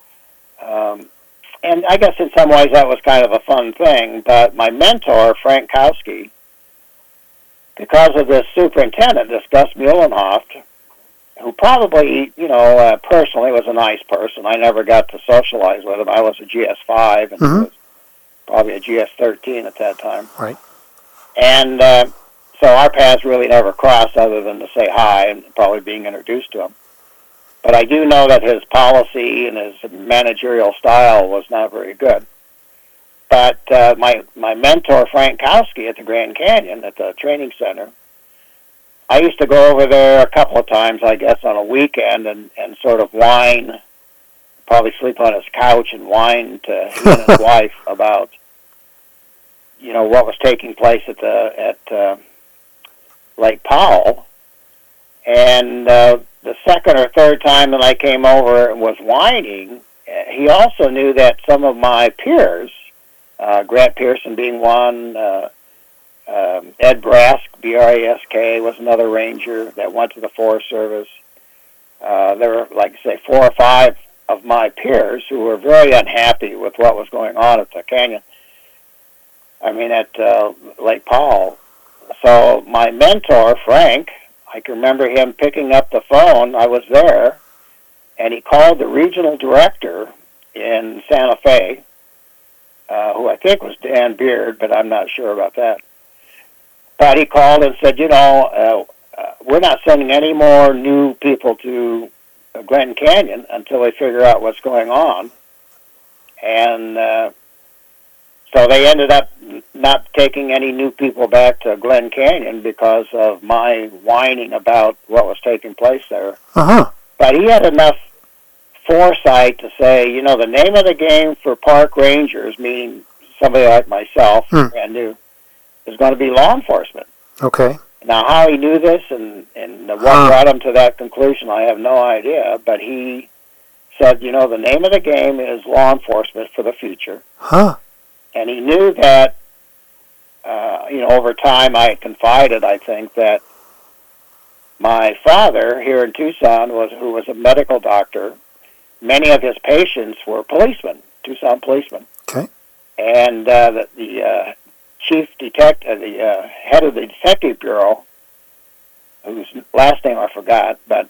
And I guess in some ways that was kind of a fun thing, but my mentor, Frank Kowski, because of this superintendent, this Gus Muhlenhoft, who probably, personally was a nice person. I never got to socialize with him. I was a GS5, and he was probably a GS13 at that time. Right. And so our paths really never crossed other than to say hi and probably being introduced to him. But I do know that his policy and his managerial style was not very good. But my mentor, Frank Kowski, at the Grand Canyon, at the training center, I used to go over there a couple of times, I guess, on a weekend and sort of whine, probably sleep on his couch and whine to he and his wife about, what was taking place at Lake Powell. And the second or third time that I came over and was whining, he also knew that some of my peers, Grant Pearson being one, Ed Brask, B-R-A-S-K, was another ranger that went to the Forest Service. There were, 4 or 5 of my peers who were very unhappy with what was going on at the canyon. At Lake Powell. So my mentor, Frank, I can remember him picking up the phone. I was there, and he called the regional director in Santa Fe, who I think was Dan Beard, but I'm not sure about that. But he called and said, we're not sending any more new people to Glen Canyon until they figure out what's going on. And so they ended up not taking any new people back to Glen Canyon because of my whining about what was taking place there. Uh-huh. But he had enough foresight to say, the name of the game for park rangers, meaning somebody like myself, brand new, is going to be law enforcement. Okay. Now, how he knew this and what brought him to that conclusion, I have no idea. But he said, the name of the game is law enforcement for the future. Huh. And he knew that, over time I had confided, I think, that my father here in Tucson, who was a medical doctor, many of his patients were policemen, Tucson policemen. Okay. And the chief detective, the head of the detective bureau, whose last name I forgot, but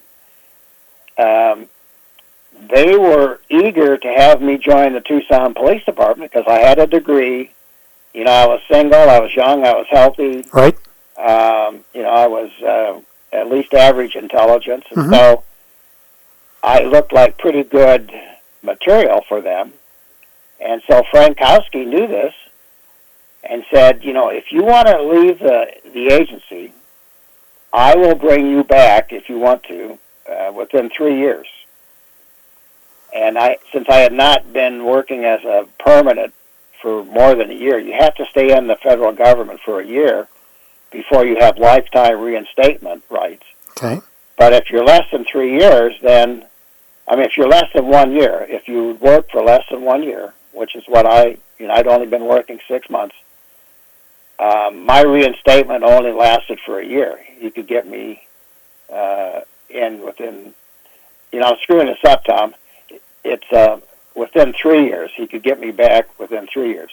they were eager to have me join the Tucson Police Department because I had a degree. I was single, I was young, I was healthy. Right. I was at least average intelligence, and so I looked like pretty good material for them. And so Frankowski knew this and said, if you want to leave the agency, I will bring you back, if you want to, within 3 years. And since I had not been working as a permanent for more than a year, you have to stay in the federal government for a year before you have lifetime reinstatement rights. Okay. But if you're less than 3 years, then, if you're less than 1 year, if you work for less than 1 year, which is what I'd only been working 6 months, my reinstatement only lasted for a year. You could get me in within, I'm screwing this up, Tom. It's within 3 years. He could get me back within 3 years.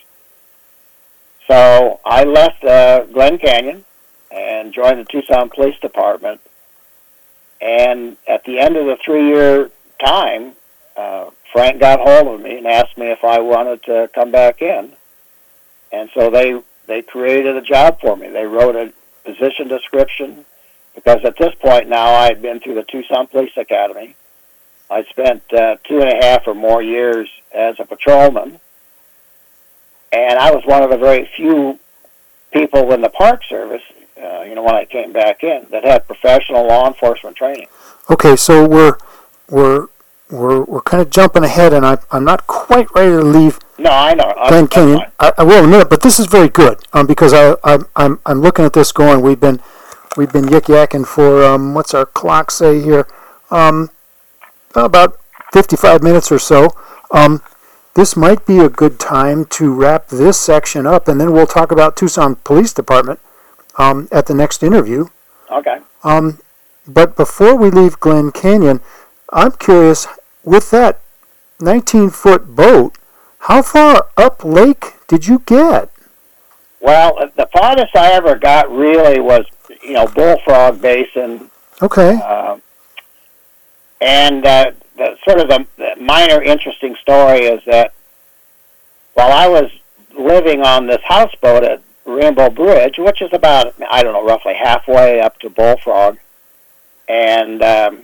So I left Glen Canyon and joined the Tucson Police Department. And at the end of the 3-year time, Frank got hold of me and asked me if I wanted to come back in. And so they created a job for me. They wrote a position description because at this point now I had been through the Tucson Police Academy. I spent 2.5 or more years as a patrolman, and I was one of the very few people in the Park Service, when I came back in, that had professional law enforcement training. Okay, so we're kind of jumping ahead, and I'm not quite ready to leave. No, I know. Glen Canyon. I will in a minute, but this is very good because I'm looking at this going. We've been yik-yakking for what's our clock say here? About 55 minutes or so. This might be a good time to wrap this section up, and then we'll talk about Tucson Police Department at the next interview. Okay. But before we leave Glen Canyon, I'm curious, with that 19-foot boat, how far up lake did you get? Well, the farthest I ever got really was, Bullfrog Basin. Okay. And the minor interesting story is that while I was living on this houseboat at Rainbow Bridge, which is about, roughly halfway up to Bullfrog, and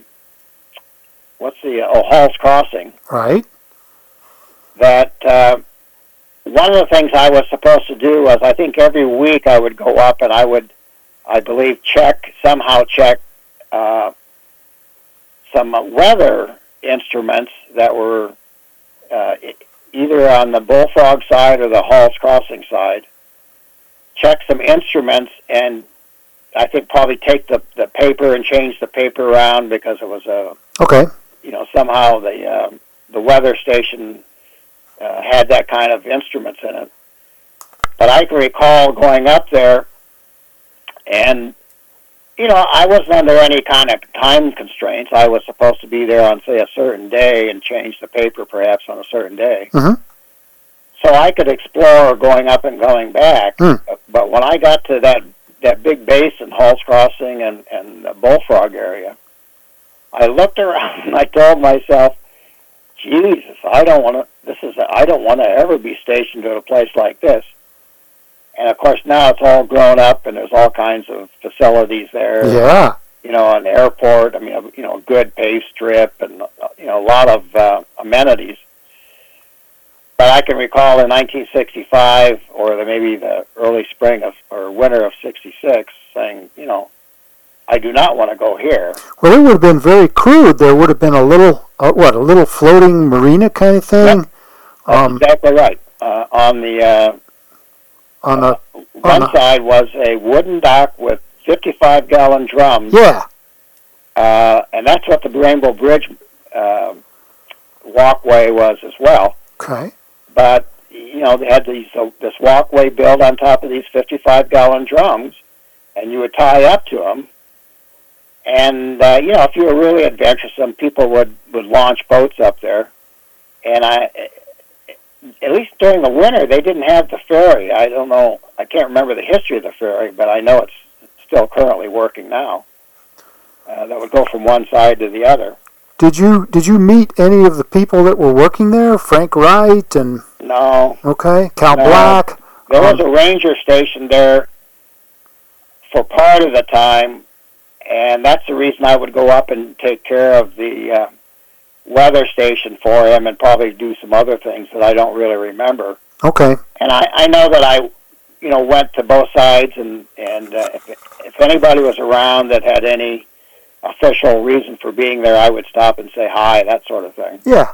Hall's Crossing. Right. That one of the things I was supposed to do was, I think every week I would go up and I would, I believe, check some weather instruments that were either on the Bullfrog side or the Hall's Crossing side. Check some instruments and I think probably take the paper and change the paper around because it was okay. Somehow the weather station had that kind of instruments in it. But I can recall going up there and I wasn't under any kind of time constraints. I was supposed to be there on, say, a certain day and change the paper perhaps on a certain day. Mm-hmm. So I could explore going up and going back. But when I got to that big basin, Hall's Crossing and the Bullfrog area, I looked around and I told myself, Jesus, I don't want to, I don't want to ever be stationed at a place like this. And of course now it's all grown up and there's all kinds of facilities there. Yeah. An airport, a good paved strip and, a lot of amenities. But I can recall in 1965 or maybe the early spring or winter of 66 saying, I do not want to go here. Well, it would have been very crude. There would have been a little, a little floating marina kind of thing. Yep. That's exactly right. On the one side was a wooden dock with 55-gallon drums. Yeah. And that's what the Rainbow Bridge walkway was as well. Okay. But, they had this walkway built on top of these 55-gallon drums, and you would tie up to them. And, if you were really adventuresome, people would launch boats up there. And at least during the winter, they didn't have the ferry. I don't know. I can't remember the history of the ferry, but I know it's still currently working now. That would go from one side to the other. Did you meet any of the people that were working there? Frank Wright and no. Okay, Cal Black. There was a ranger station there for part of the time, and that's the reason I would go up and take care of the weather station for him and probably do some other things that I don't really remember. Okay. And I know that I went to both sides, and if anybody was around that had any official reason for being there, I would stop and say hi, that sort of thing. Yeah.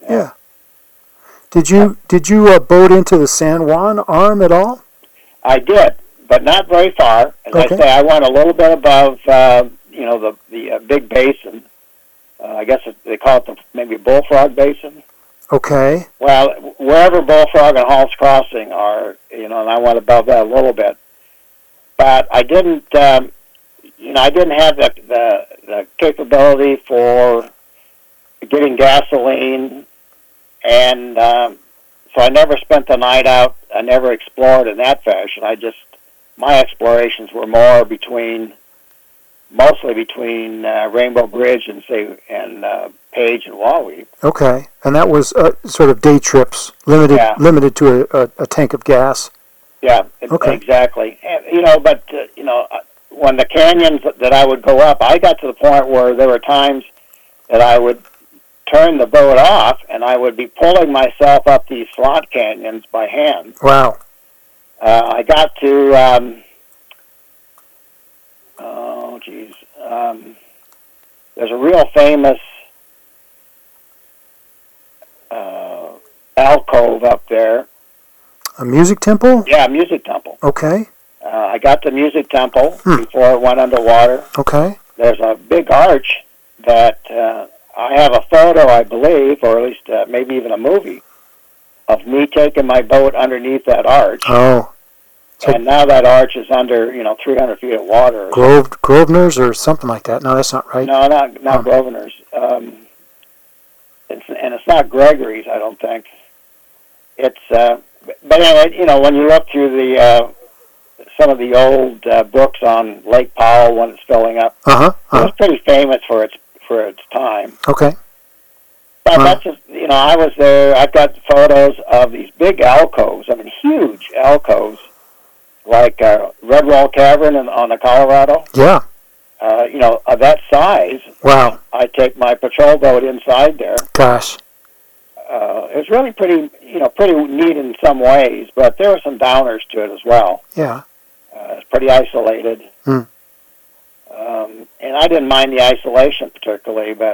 Did you boat into the San Juan Arm at all? I did, but not very far. As Okay. I say, I went a little bit above, the big basin. I guess they call it maybe Bullfrog Basin. Okay. Well, wherever Bullfrog and Hall's Crossing are, and I went above that a little bit. But I didn't, I didn't have the capability for getting gasoline, and so I never spent the night out. I never explored in that fashion. My explorations were more mostly between Rainbow Bridge and Page and Wauwee. Okay, and that was sort of day trips, limited to a tank of gas. Yeah, Okay. Exactly. And, when the canyons that I would go up, I got to the point where there were times that I would turn the boat off and I would be pulling myself up these slot canyons by hand. Wow. I got to, there's a real famous alcove up there. A music temple? Yeah, music temple. Okay. I got to Music Temple before it went underwater. Okay. There's a big arch that I have a photo, I believe, or at least maybe even a movie, of me taking my boat underneath that arch. Oh. So and now that arch is under, 300 feet of water. Grosvenor's or something like that. No, that's not right. No, not Grosvenor's. It's not Gregory's, I don't think. It's, but anyway, when you look through the some of the old books on Lake Powell when it's filling up, it was pretty famous for its time. Okay. But that's just, I was there. I've got photos of these big alcoves. I mean, huge alcoves, like Red Wall Cavern on the Colorado. Yeah. Of that size. Wow. I take my patrol boat inside there. Gosh. It was really pretty neat in some ways, but there were some downers to it as well. Yeah. It's pretty isolated. And I didn't mind the isolation particularly, but,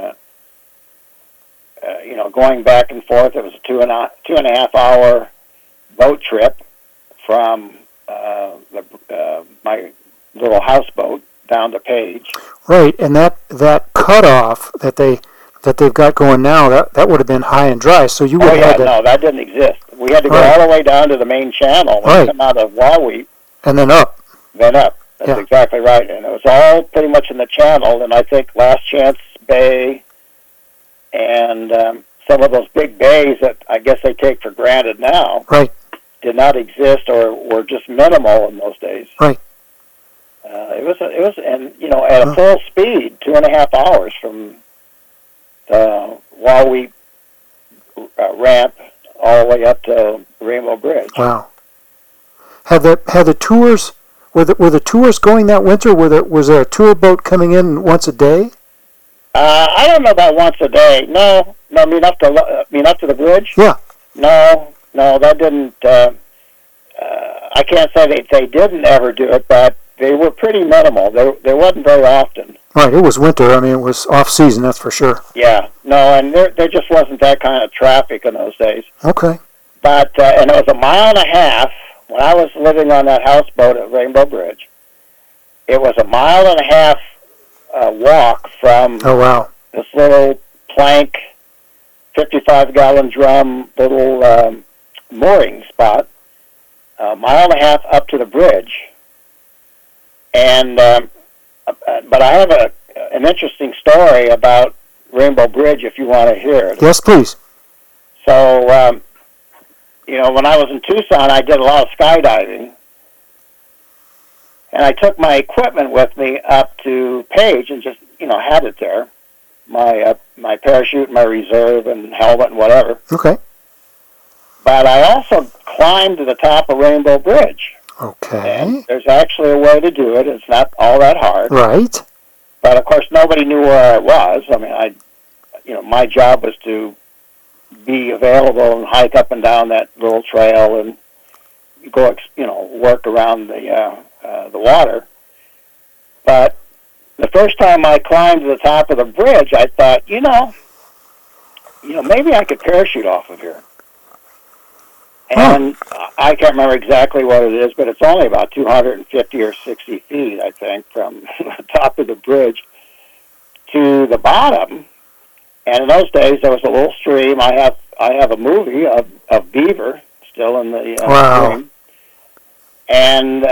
going back and forth, it was a two and a half hour boat trip from my little houseboat down to Page. Right, and that cutoff that they've got going now, that would have been high and dry, so you would have had to... No, that didn't exist. We had to go all the way down to the main channel when we come out of Wauwee. And then up. Then up. That's exactly right. And it was all pretty much in the channel, and I think Last Chance Bay and some of those big bays that I guess they take for granted now did not exist or were just minimal in those days. Right. It was, at a full speed, 2.5 hours from the Wauwee ramp all the way up to Rainbow Bridge. Wow. Had the tours were the tours going that winter? Was there a tour boat coming in once a day? I don't know about once a day. No. I mean up to the bridge. Yeah. No, that didn't. I can't say they didn't ever do it, but they were pretty minimal. They wasn't very often. Right. It was winter. I mean, it was off season. That's for sure. Yeah. No, and there just wasn't that kind of traffic in those days. Okay. But and it was a mile and a half when I was living on that houseboat at Rainbow Bridge. It was a mile and a half walk from Oh wow. this little plank, 55-gallon drum little mooring spot, a mile and a half up to the bridge. And but I have an interesting story about Rainbow Bridge if you want to hear it. Yes, please. So, when I was in Tucson, I did a lot of skydiving. And I took my equipment with me up to Page and just, had it there. My parachute, my reserve, and helmet and whatever. Okay. But I also climbed to the top of Rainbow Bridge. Okay. And there's actually a way to do it. It's not all that hard. Right. But, of course, nobody knew where I was. I mean, my job was to be available and hike up and down that little trail and go, work around the water. But the first time I climbed to the top of the bridge, I thought, maybe I could parachute off of here. And I can't remember exactly what it is, but it's only about 250 or 60 feet, I think, from the top of the bridge to the bottom. And in those days, there was a little stream. I have a movie of Beaver still in the stream. And,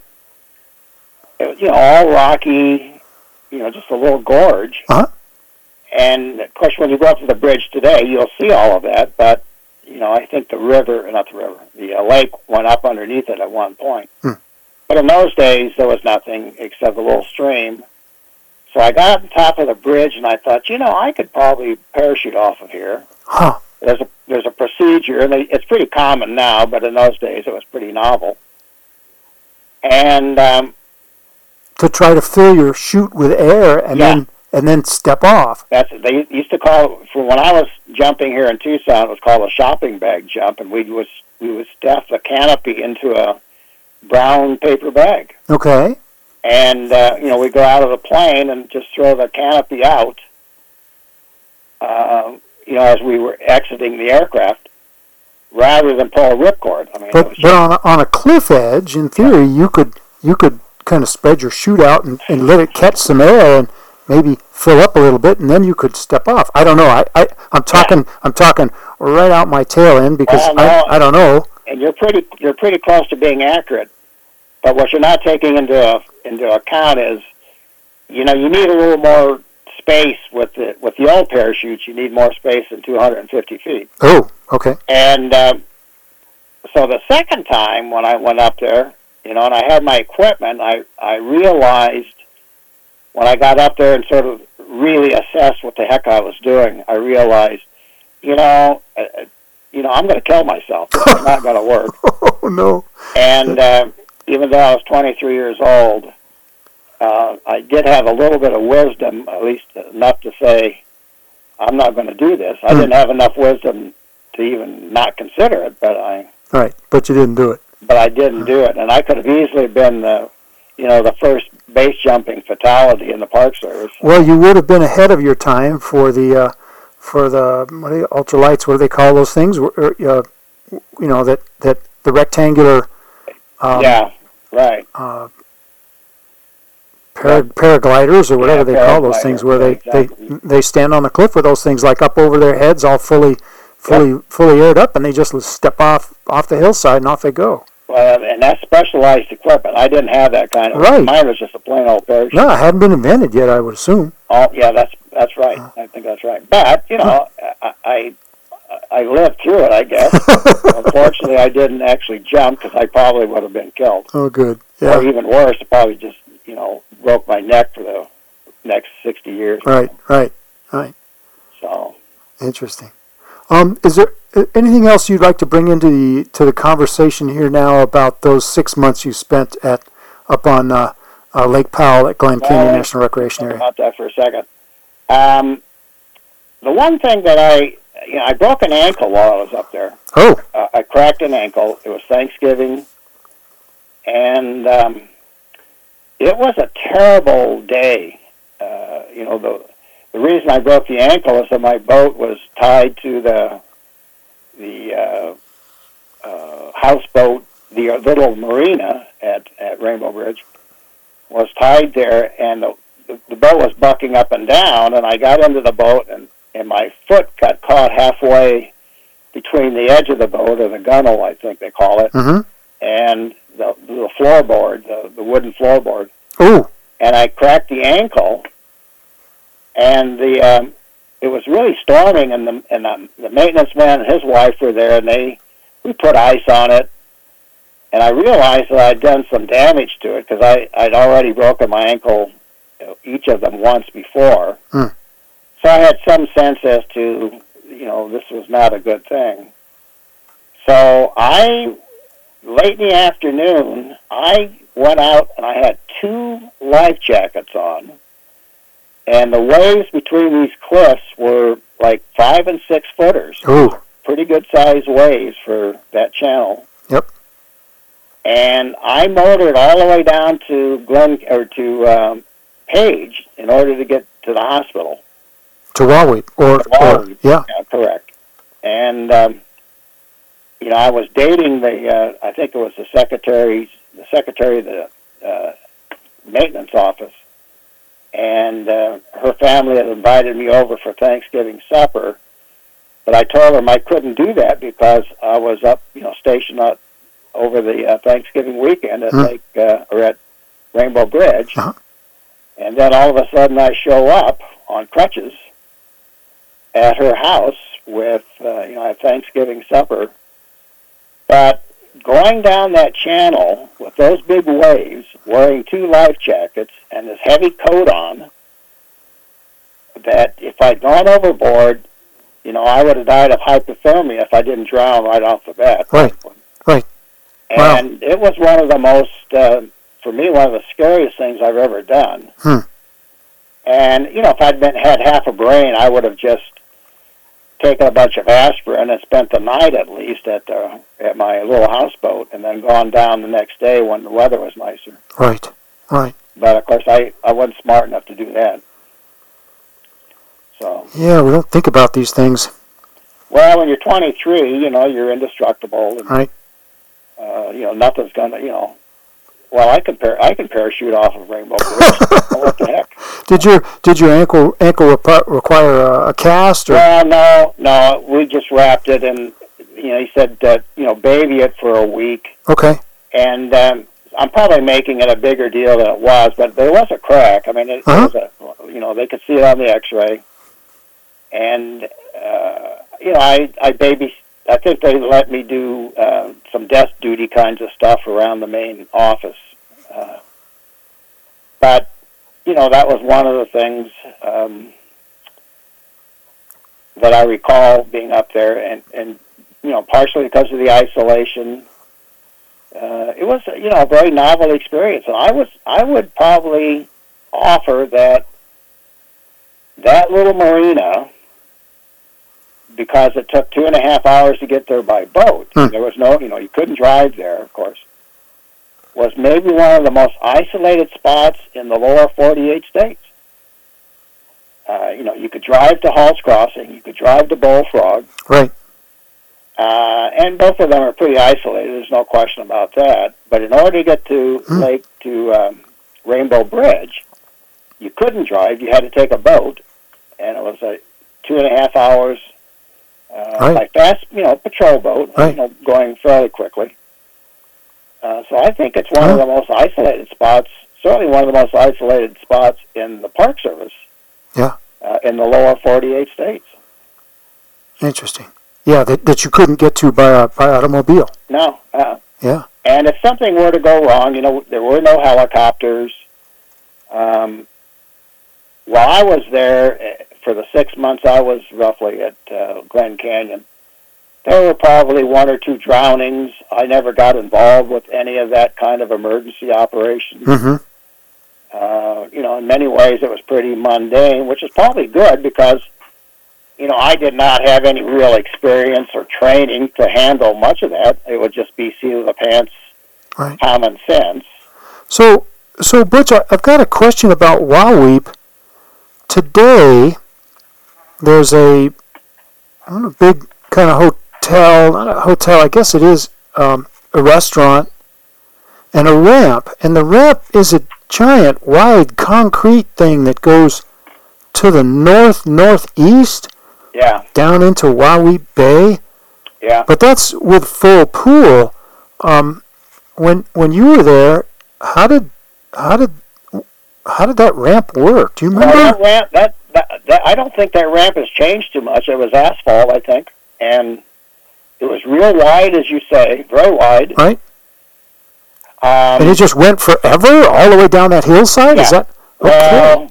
all rocky, just a little gorge. Uh-huh. And, of course, when you go up to the bridge today, you'll see all of that. But, I think the lake went up underneath it at one point. But in those days, there was nothing except a little stream. So I got up on top of the bridge, and I thought, I could probably parachute off of here. Huh. There's a procedure, and it's pretty common now, but in those days it was pretty novel. And to try to fill your chute with air and then step off. They used to call it, for when I was jumping here in Tucson, it was called a shopping bag jump, and we would stuff the canopy into a brown paper bag. Okay. And we go out of the plane and just throw the canopy out. As we were exiting the aircraft, rather than pull a ripcord. I mean, but on a cliff edge, in theory, you could kind of spread your chute out and let it catch some air and maybe fill up a little bit, and then you could step off. I don't know. I'm talking right out my tail end because I don't know. And you're pretty close to being accurate. But what you're not taking into account is, you need a little more space with the old parachutes. You need more space than 250 feet. Oh, okay. And so the second time when I went up there, and I had my equipment, I realized when I got up there and sort of really assessed what the heck I was doing, I realized, I'm going to kill myself. It's not going to work. Oh, no. And even though I was 23 years old, I did have a little bit of wisdom, at least enough to say, I'm not going to do this. I didn't have enough wisdom to even not consider it, Right, but you didn't do it. But I didn't do it, and I could have easily been the first base jumping fatality in the Park Service. Well, you would have been ahead of your time for the ultralights. What do they call those things? That the rectangular. Right. Paragliders or whatever they call those things, where they stand on the cliff with those things like up over their heads, all fully aired up, and they just step off the hillside and off they go. Well, and that's specialized equipment. I didn't have that kind of. Right. Mine was just a plain old parachute. No, it hadn't been invented yet, I would assume. Oh, yeah, that's right. I think that's right. But I lived through it, I guess. Unfortunately, I didn't actually jump because I probably would have been killed. Oh, good. Yeah. Or even worse, I probably just broke my neck for the next 60 years. Right. So interesting. Is there anything else you'd like to bring into the conversation here now about those 6 months you spent up on Lake Powell at Glen Canyon National Recreation Area? About that for a second. The one thing that I broke an ankle while I was up there. Oh. I cracked an ankle. It was Thanksgiving, and it was a terrible day. The reason I broke the ankle is that my boat was tied to the houseboat, the little marina at Rainbow Bridge, was tied there, and the boat was bucking up and down, and I got into the boat, and my foot got caught halfway between the edge of the boat, or the gunnel, I think they call it, and the floorboard, the wooden floorboard. Oh. And I cracked the ankle, and it was really storming, and the maintenance man and his wife were there, and we put ice on it, and I realized that I'd done some damage to it, because I'd already broken my ankle, each of them once before. So I had some sense as to, this was not a good thing. So late in the afternoon, I went out and I had 2 life jackets on, and the waves between these cliffs were like 5 and 6 footers. Ooh. Pretty good sized waves for that channel. Yep. And I motored all the way down to Page in order to get to the hospital. To Wahweap, or yeah, correct. And I was dating I think it was the secretary of the maintenance office, and her family had invited me over for Thanksgiving supper, but I told them I couldn't do that because I was up, stationed up over the Thanksgiving weekend at at Rainbow Bridge, and then all of a sudden I show up on crutches at her house with a Thanksgiving supper, but going down that channel with those big waves, wearing 2 life jackets and this heavy coat on, that if I'd gone overboard, I would have died of hypothermia if I didn't drown right off the bat. Right. And It was one of the most, for me, one of the scariest things I've ever done. And, if I'd had half a brain, I would have just taken a bunch of aspirin and spent the night at least at my little houseboat, and then gone down the next day when the weather was nicer. Right. But of course, I wasn't smart enough to do that. So. Yeah, we don't think about these things. Well, when you're 23, you're indestructible. And, right. Nothing's gonna, Well, I can parachute off of Rainbow Bridge. What the heck? Did your ankle require a cast? Or? Well, no. We just wrapped it, and he said that baby it for a week. Okay. And I'm probably making it a bigger deal than it was, but there was a crack. I mean, it was they could see it on the X-ray, and I think they let me do some desk duty kinds of stuff around the main office. But, that was one of the things that I recall being up there, and partially because of the isolation. It was, a very novel experience, and I would probably offer that little marina, because it took 2.5 hours to get there by boat. There was no, you couldn't drive there, of course, was maybe one of the most isolated spots in the lower 48 states. You could drive to Hall's Crossing, you could drive to Bullfrog. Right. And both of them are pretty isolated, there's no question about that. But in order to get to Rainbow Bridge, you couldn't drive, you had to take a boat, and it was 2.5 hours by fast, patrol boat, going fairly quickly. So I think it's one of the most isolated spots, certainly one of the most isolated spots in the Park Service. Yeah. In the lower 48 states. Interesting. Yeah, that you couldn't get to by automobile. No. Yeah. And if something were to go wrong, there were no helicopters. While I was there, for the 6 months I was roughly at Glen Canyon, there were probably 1 or 2 drownings. I never got involved with any of that kind of emergency operation. Mm-hmm. In many ways it was pretty mundane, which is probably good because, I did not have any real experience or training to handle much of that. It would just be seat of the pants, Right. common sense. So Butch, I've got a question about Wahweap. Today, there's a big kind of hotel, not a hotel, I guess it is a restaurant, and a ramp. And the ramp is a giant, wide concrete thing that goes to the northeast, Yeah, down into Wahweap Bay. yeah. But that's with full pool. When you were there, how did that ramp work? Do you remember? Well, that ramp, that I don't think that ramp has changed too much. It was asphalt, I think, and it was real wide, as you say, very wide. Right. And it just went forever, all the way down that hillside. Yeah. Is that okay? Well,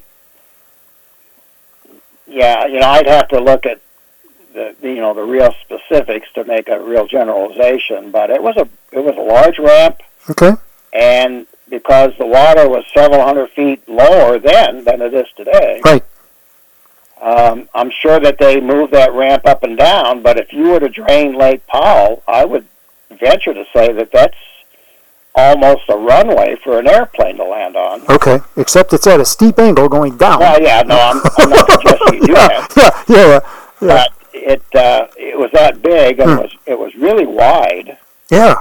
yeah, I'd have to look at the real specifics to make a real generalization, but it was a large ramp, Okay. and because the water was several hundred feet lower then than it is today, Right. I'm sure that they moved that ramp up and down. But if you were to drain Lake Powell, I would venture to say that that's almost a runway for an airplane to land on. Okay. Except it's at a steep angle going down. Well, yeah, no, I'm not suggesting you do that. Yeah. But it was that big, and it was really wide. Yeah.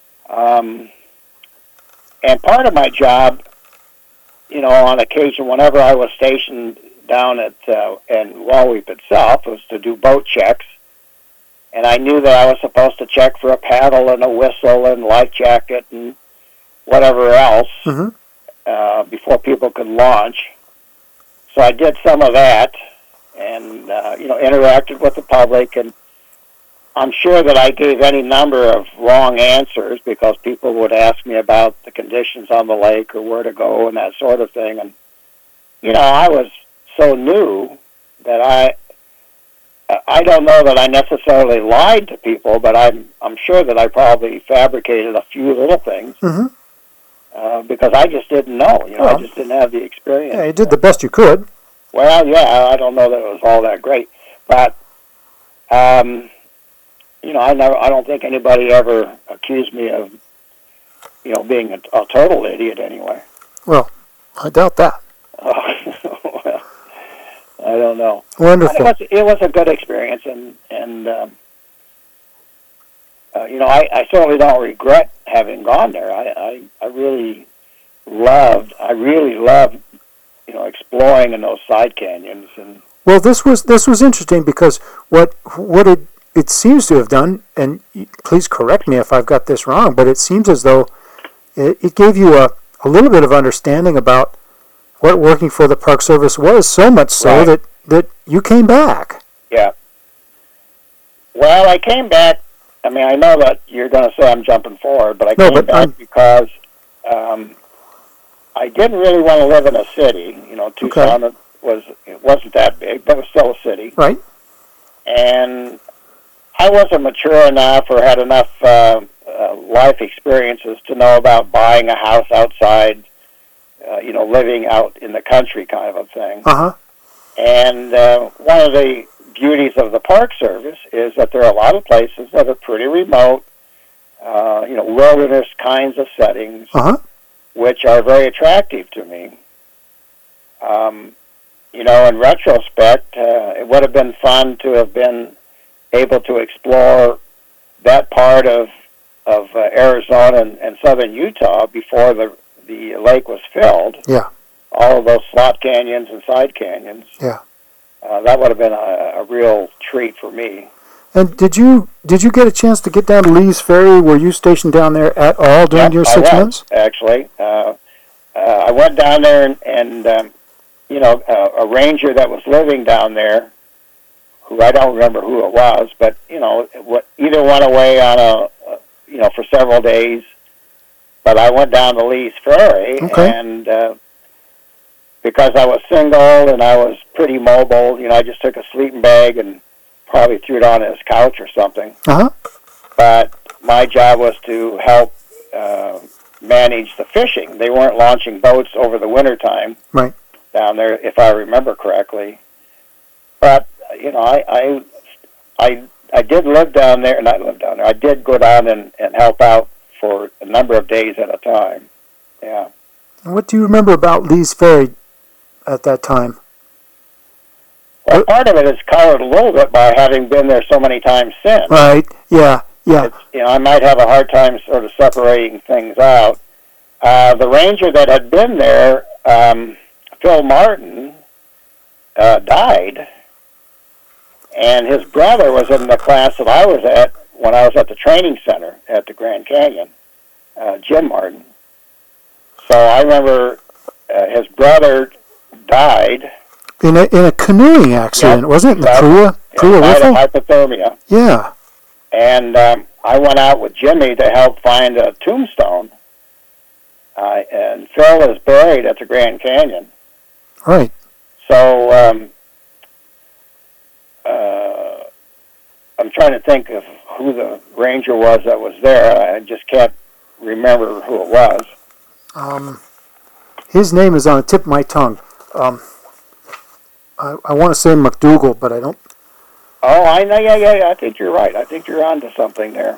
And part of my job, on occasion, whenever I was stationed down at in Wahweap itself, was to do boat checks. And I knew that I was supposed to check for a paddle and a whistle and life jacket and whatever else before people could launch. So I did some of that and, interacted with the public. And I'm sure that I gave any number of wrong answers because people would ask me about the conditions on the lake or where to go and that sort of thing. And, I was so new that I don't know that I necessarily lied to people, but I'm sure that I probably fabricated a few little things because I just didn't know. I just didn't have the experience. Yeah, you did the best you could. Well, yeah, I don't know that it was all that great, but I don't think anybody ever accused me of being a total idiot anyway. Well, I doubt that. Well, I don't know. Wonderful. It was a good experience, and I certainly don't regret having gone there. I really loved exploring in those side canyons. And Well, this was interesting because what it seems to have done, and please correct me if I've got this wrong, but it seems as though it gave you a little bit of understanding about what working for the Park Service was, so much so Right. that you came back. Yeah. Well, I came back. I mean, I know that you're going to say I'm jumping forward, but I came back because I didn't really want to live in a city. Tucson wasn't that big, but it was still a city. Right. And I wasn't mature enough or had enough life experiences to know about buying a house outside, living out in the country kind of a thing. Uh-huh. And one of the beauties of the Park Service is that there are a lot of places that are pretty remote, wilderness kinds of settings, which are very attractive to me. In retrospect, it would have been fun to have been able to explore that part of Arizona and southern Utah before the lake was filled. Yeah. All of those slot canyons and side canyons. Yeah. That would have been a real treat for me. And did you get a chance to get down to Lee's Ferry? Were you stationed down there at all during your 6 months? Actually. I went down there and a ranger that was living down there, who I don't remember who it was, but, either went away on for several days, but I went down to Lee's Ferry, Okay. and because I was single and I was pretty mobile, I just took a sleeping bag and probably threw it on his couch or something. Uh-huh. But my job was to help manage the fishing. They weren't launching boats over the wintertime Right. down there, if I remember correctly. But, I did live down there, not live down there, I did go down and help out for a number of days at a time. Yeah. What do you remember about Lee's Ferry at that time? Well, part of it is colored a little bit by having been there so many times since. Right. Yeah. Yeah. I might have a hard time sort of separating things out. The ranger that had been there, Phil Martin, died, and his brother was in the class that I was at when I was at the training center at the Grand Canyon, Jim Martin. So I remember his brother died. In a canoeing accident, wasn't it? In the Pruah Died of Riffle? hypothermia. Yeah. And I went out with Jimmy to help find a tombstone. And Phil is buried at the Grand Canyon. Right. So I'm trying to think of who the ranger was that was there. I just can't remember who it was. His name is on the tip of my tongue. I want to say McDougal, but I don't. Oh, I know. Yeah. I think you're right. I think you're onto something there.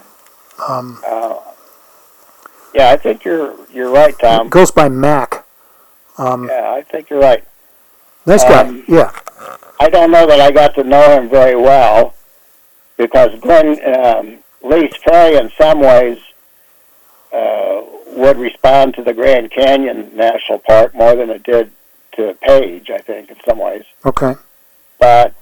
Yeah, I think you're right, Tom. Goes by Mac. Yeah, I think you're right. Nice guy. Yeah. I don't know that I got to know him very well because Lee's Ferry, in some ways, would respond to the Grand Canyon National Park more than it did to Page, I think, in some ways. Okay. But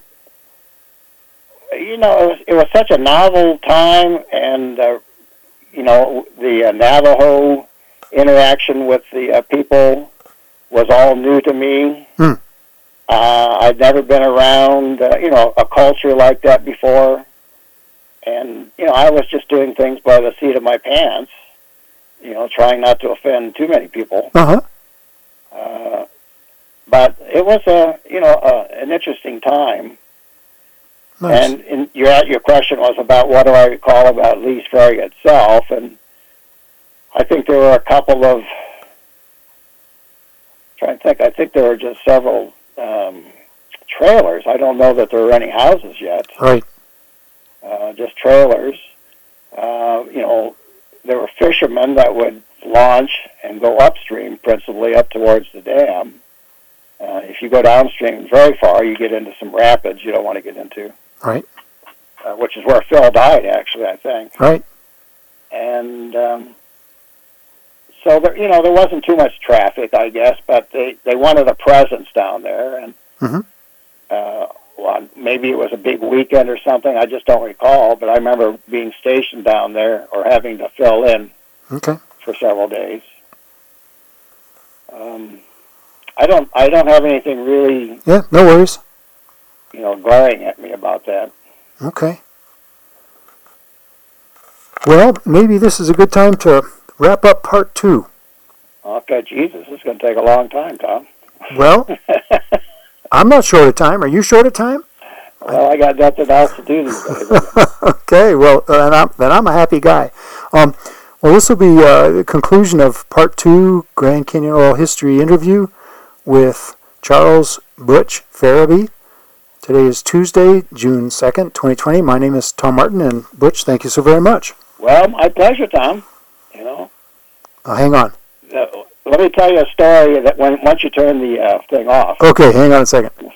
it was such a novel time, and the Navajo interaction with the people was all new to me. I'd never been around, a culture like that before. And, I was just doing things by the seat of my pants, trying not to offend too many people. Uh-huh. But it was an interesting time. Nice. And your question was about what do I recall about Lee's Ferry itself, and I think there were a couple of, I think there were just several trailers. I don't know that there were any houses yet. Right. Just trailers. There were fishermen that would launch and go upstream, principally up towards the dam. If you go downstream very far, you get into some rapids you don't want to get into. Right. Which is where Phil died, actually, I think. Right. And so there wasn't too much traffic, I guess, but they wanted a presence down there, and maybe it was a big weekend or something. I just don't recall, but I remember being stationed down there or having to fill in for several days. I don't have anything really. Yeah, no worries. Glaring at me about that. Okay. Well, maybe this is a good time to wrap up part 2. Okay, Jesus, this is going to take a long time, Tom. Well, I'm not short of time. Are you short of time? Well, I got nothing else to do these days. Okay, well, then I'm a happy guy. Well, this will be the conclusion of part 2 Grand Canyon Oral History interview with Charles Butch Farabee. Today is Tuesday, June 2nd, 2020. My name is Tom Martin, and Butch, thank you so very much. Well, my pleasure, Tom. Hang on. Let me tell you a story that once you turn the thing off. Okay, hang on a second.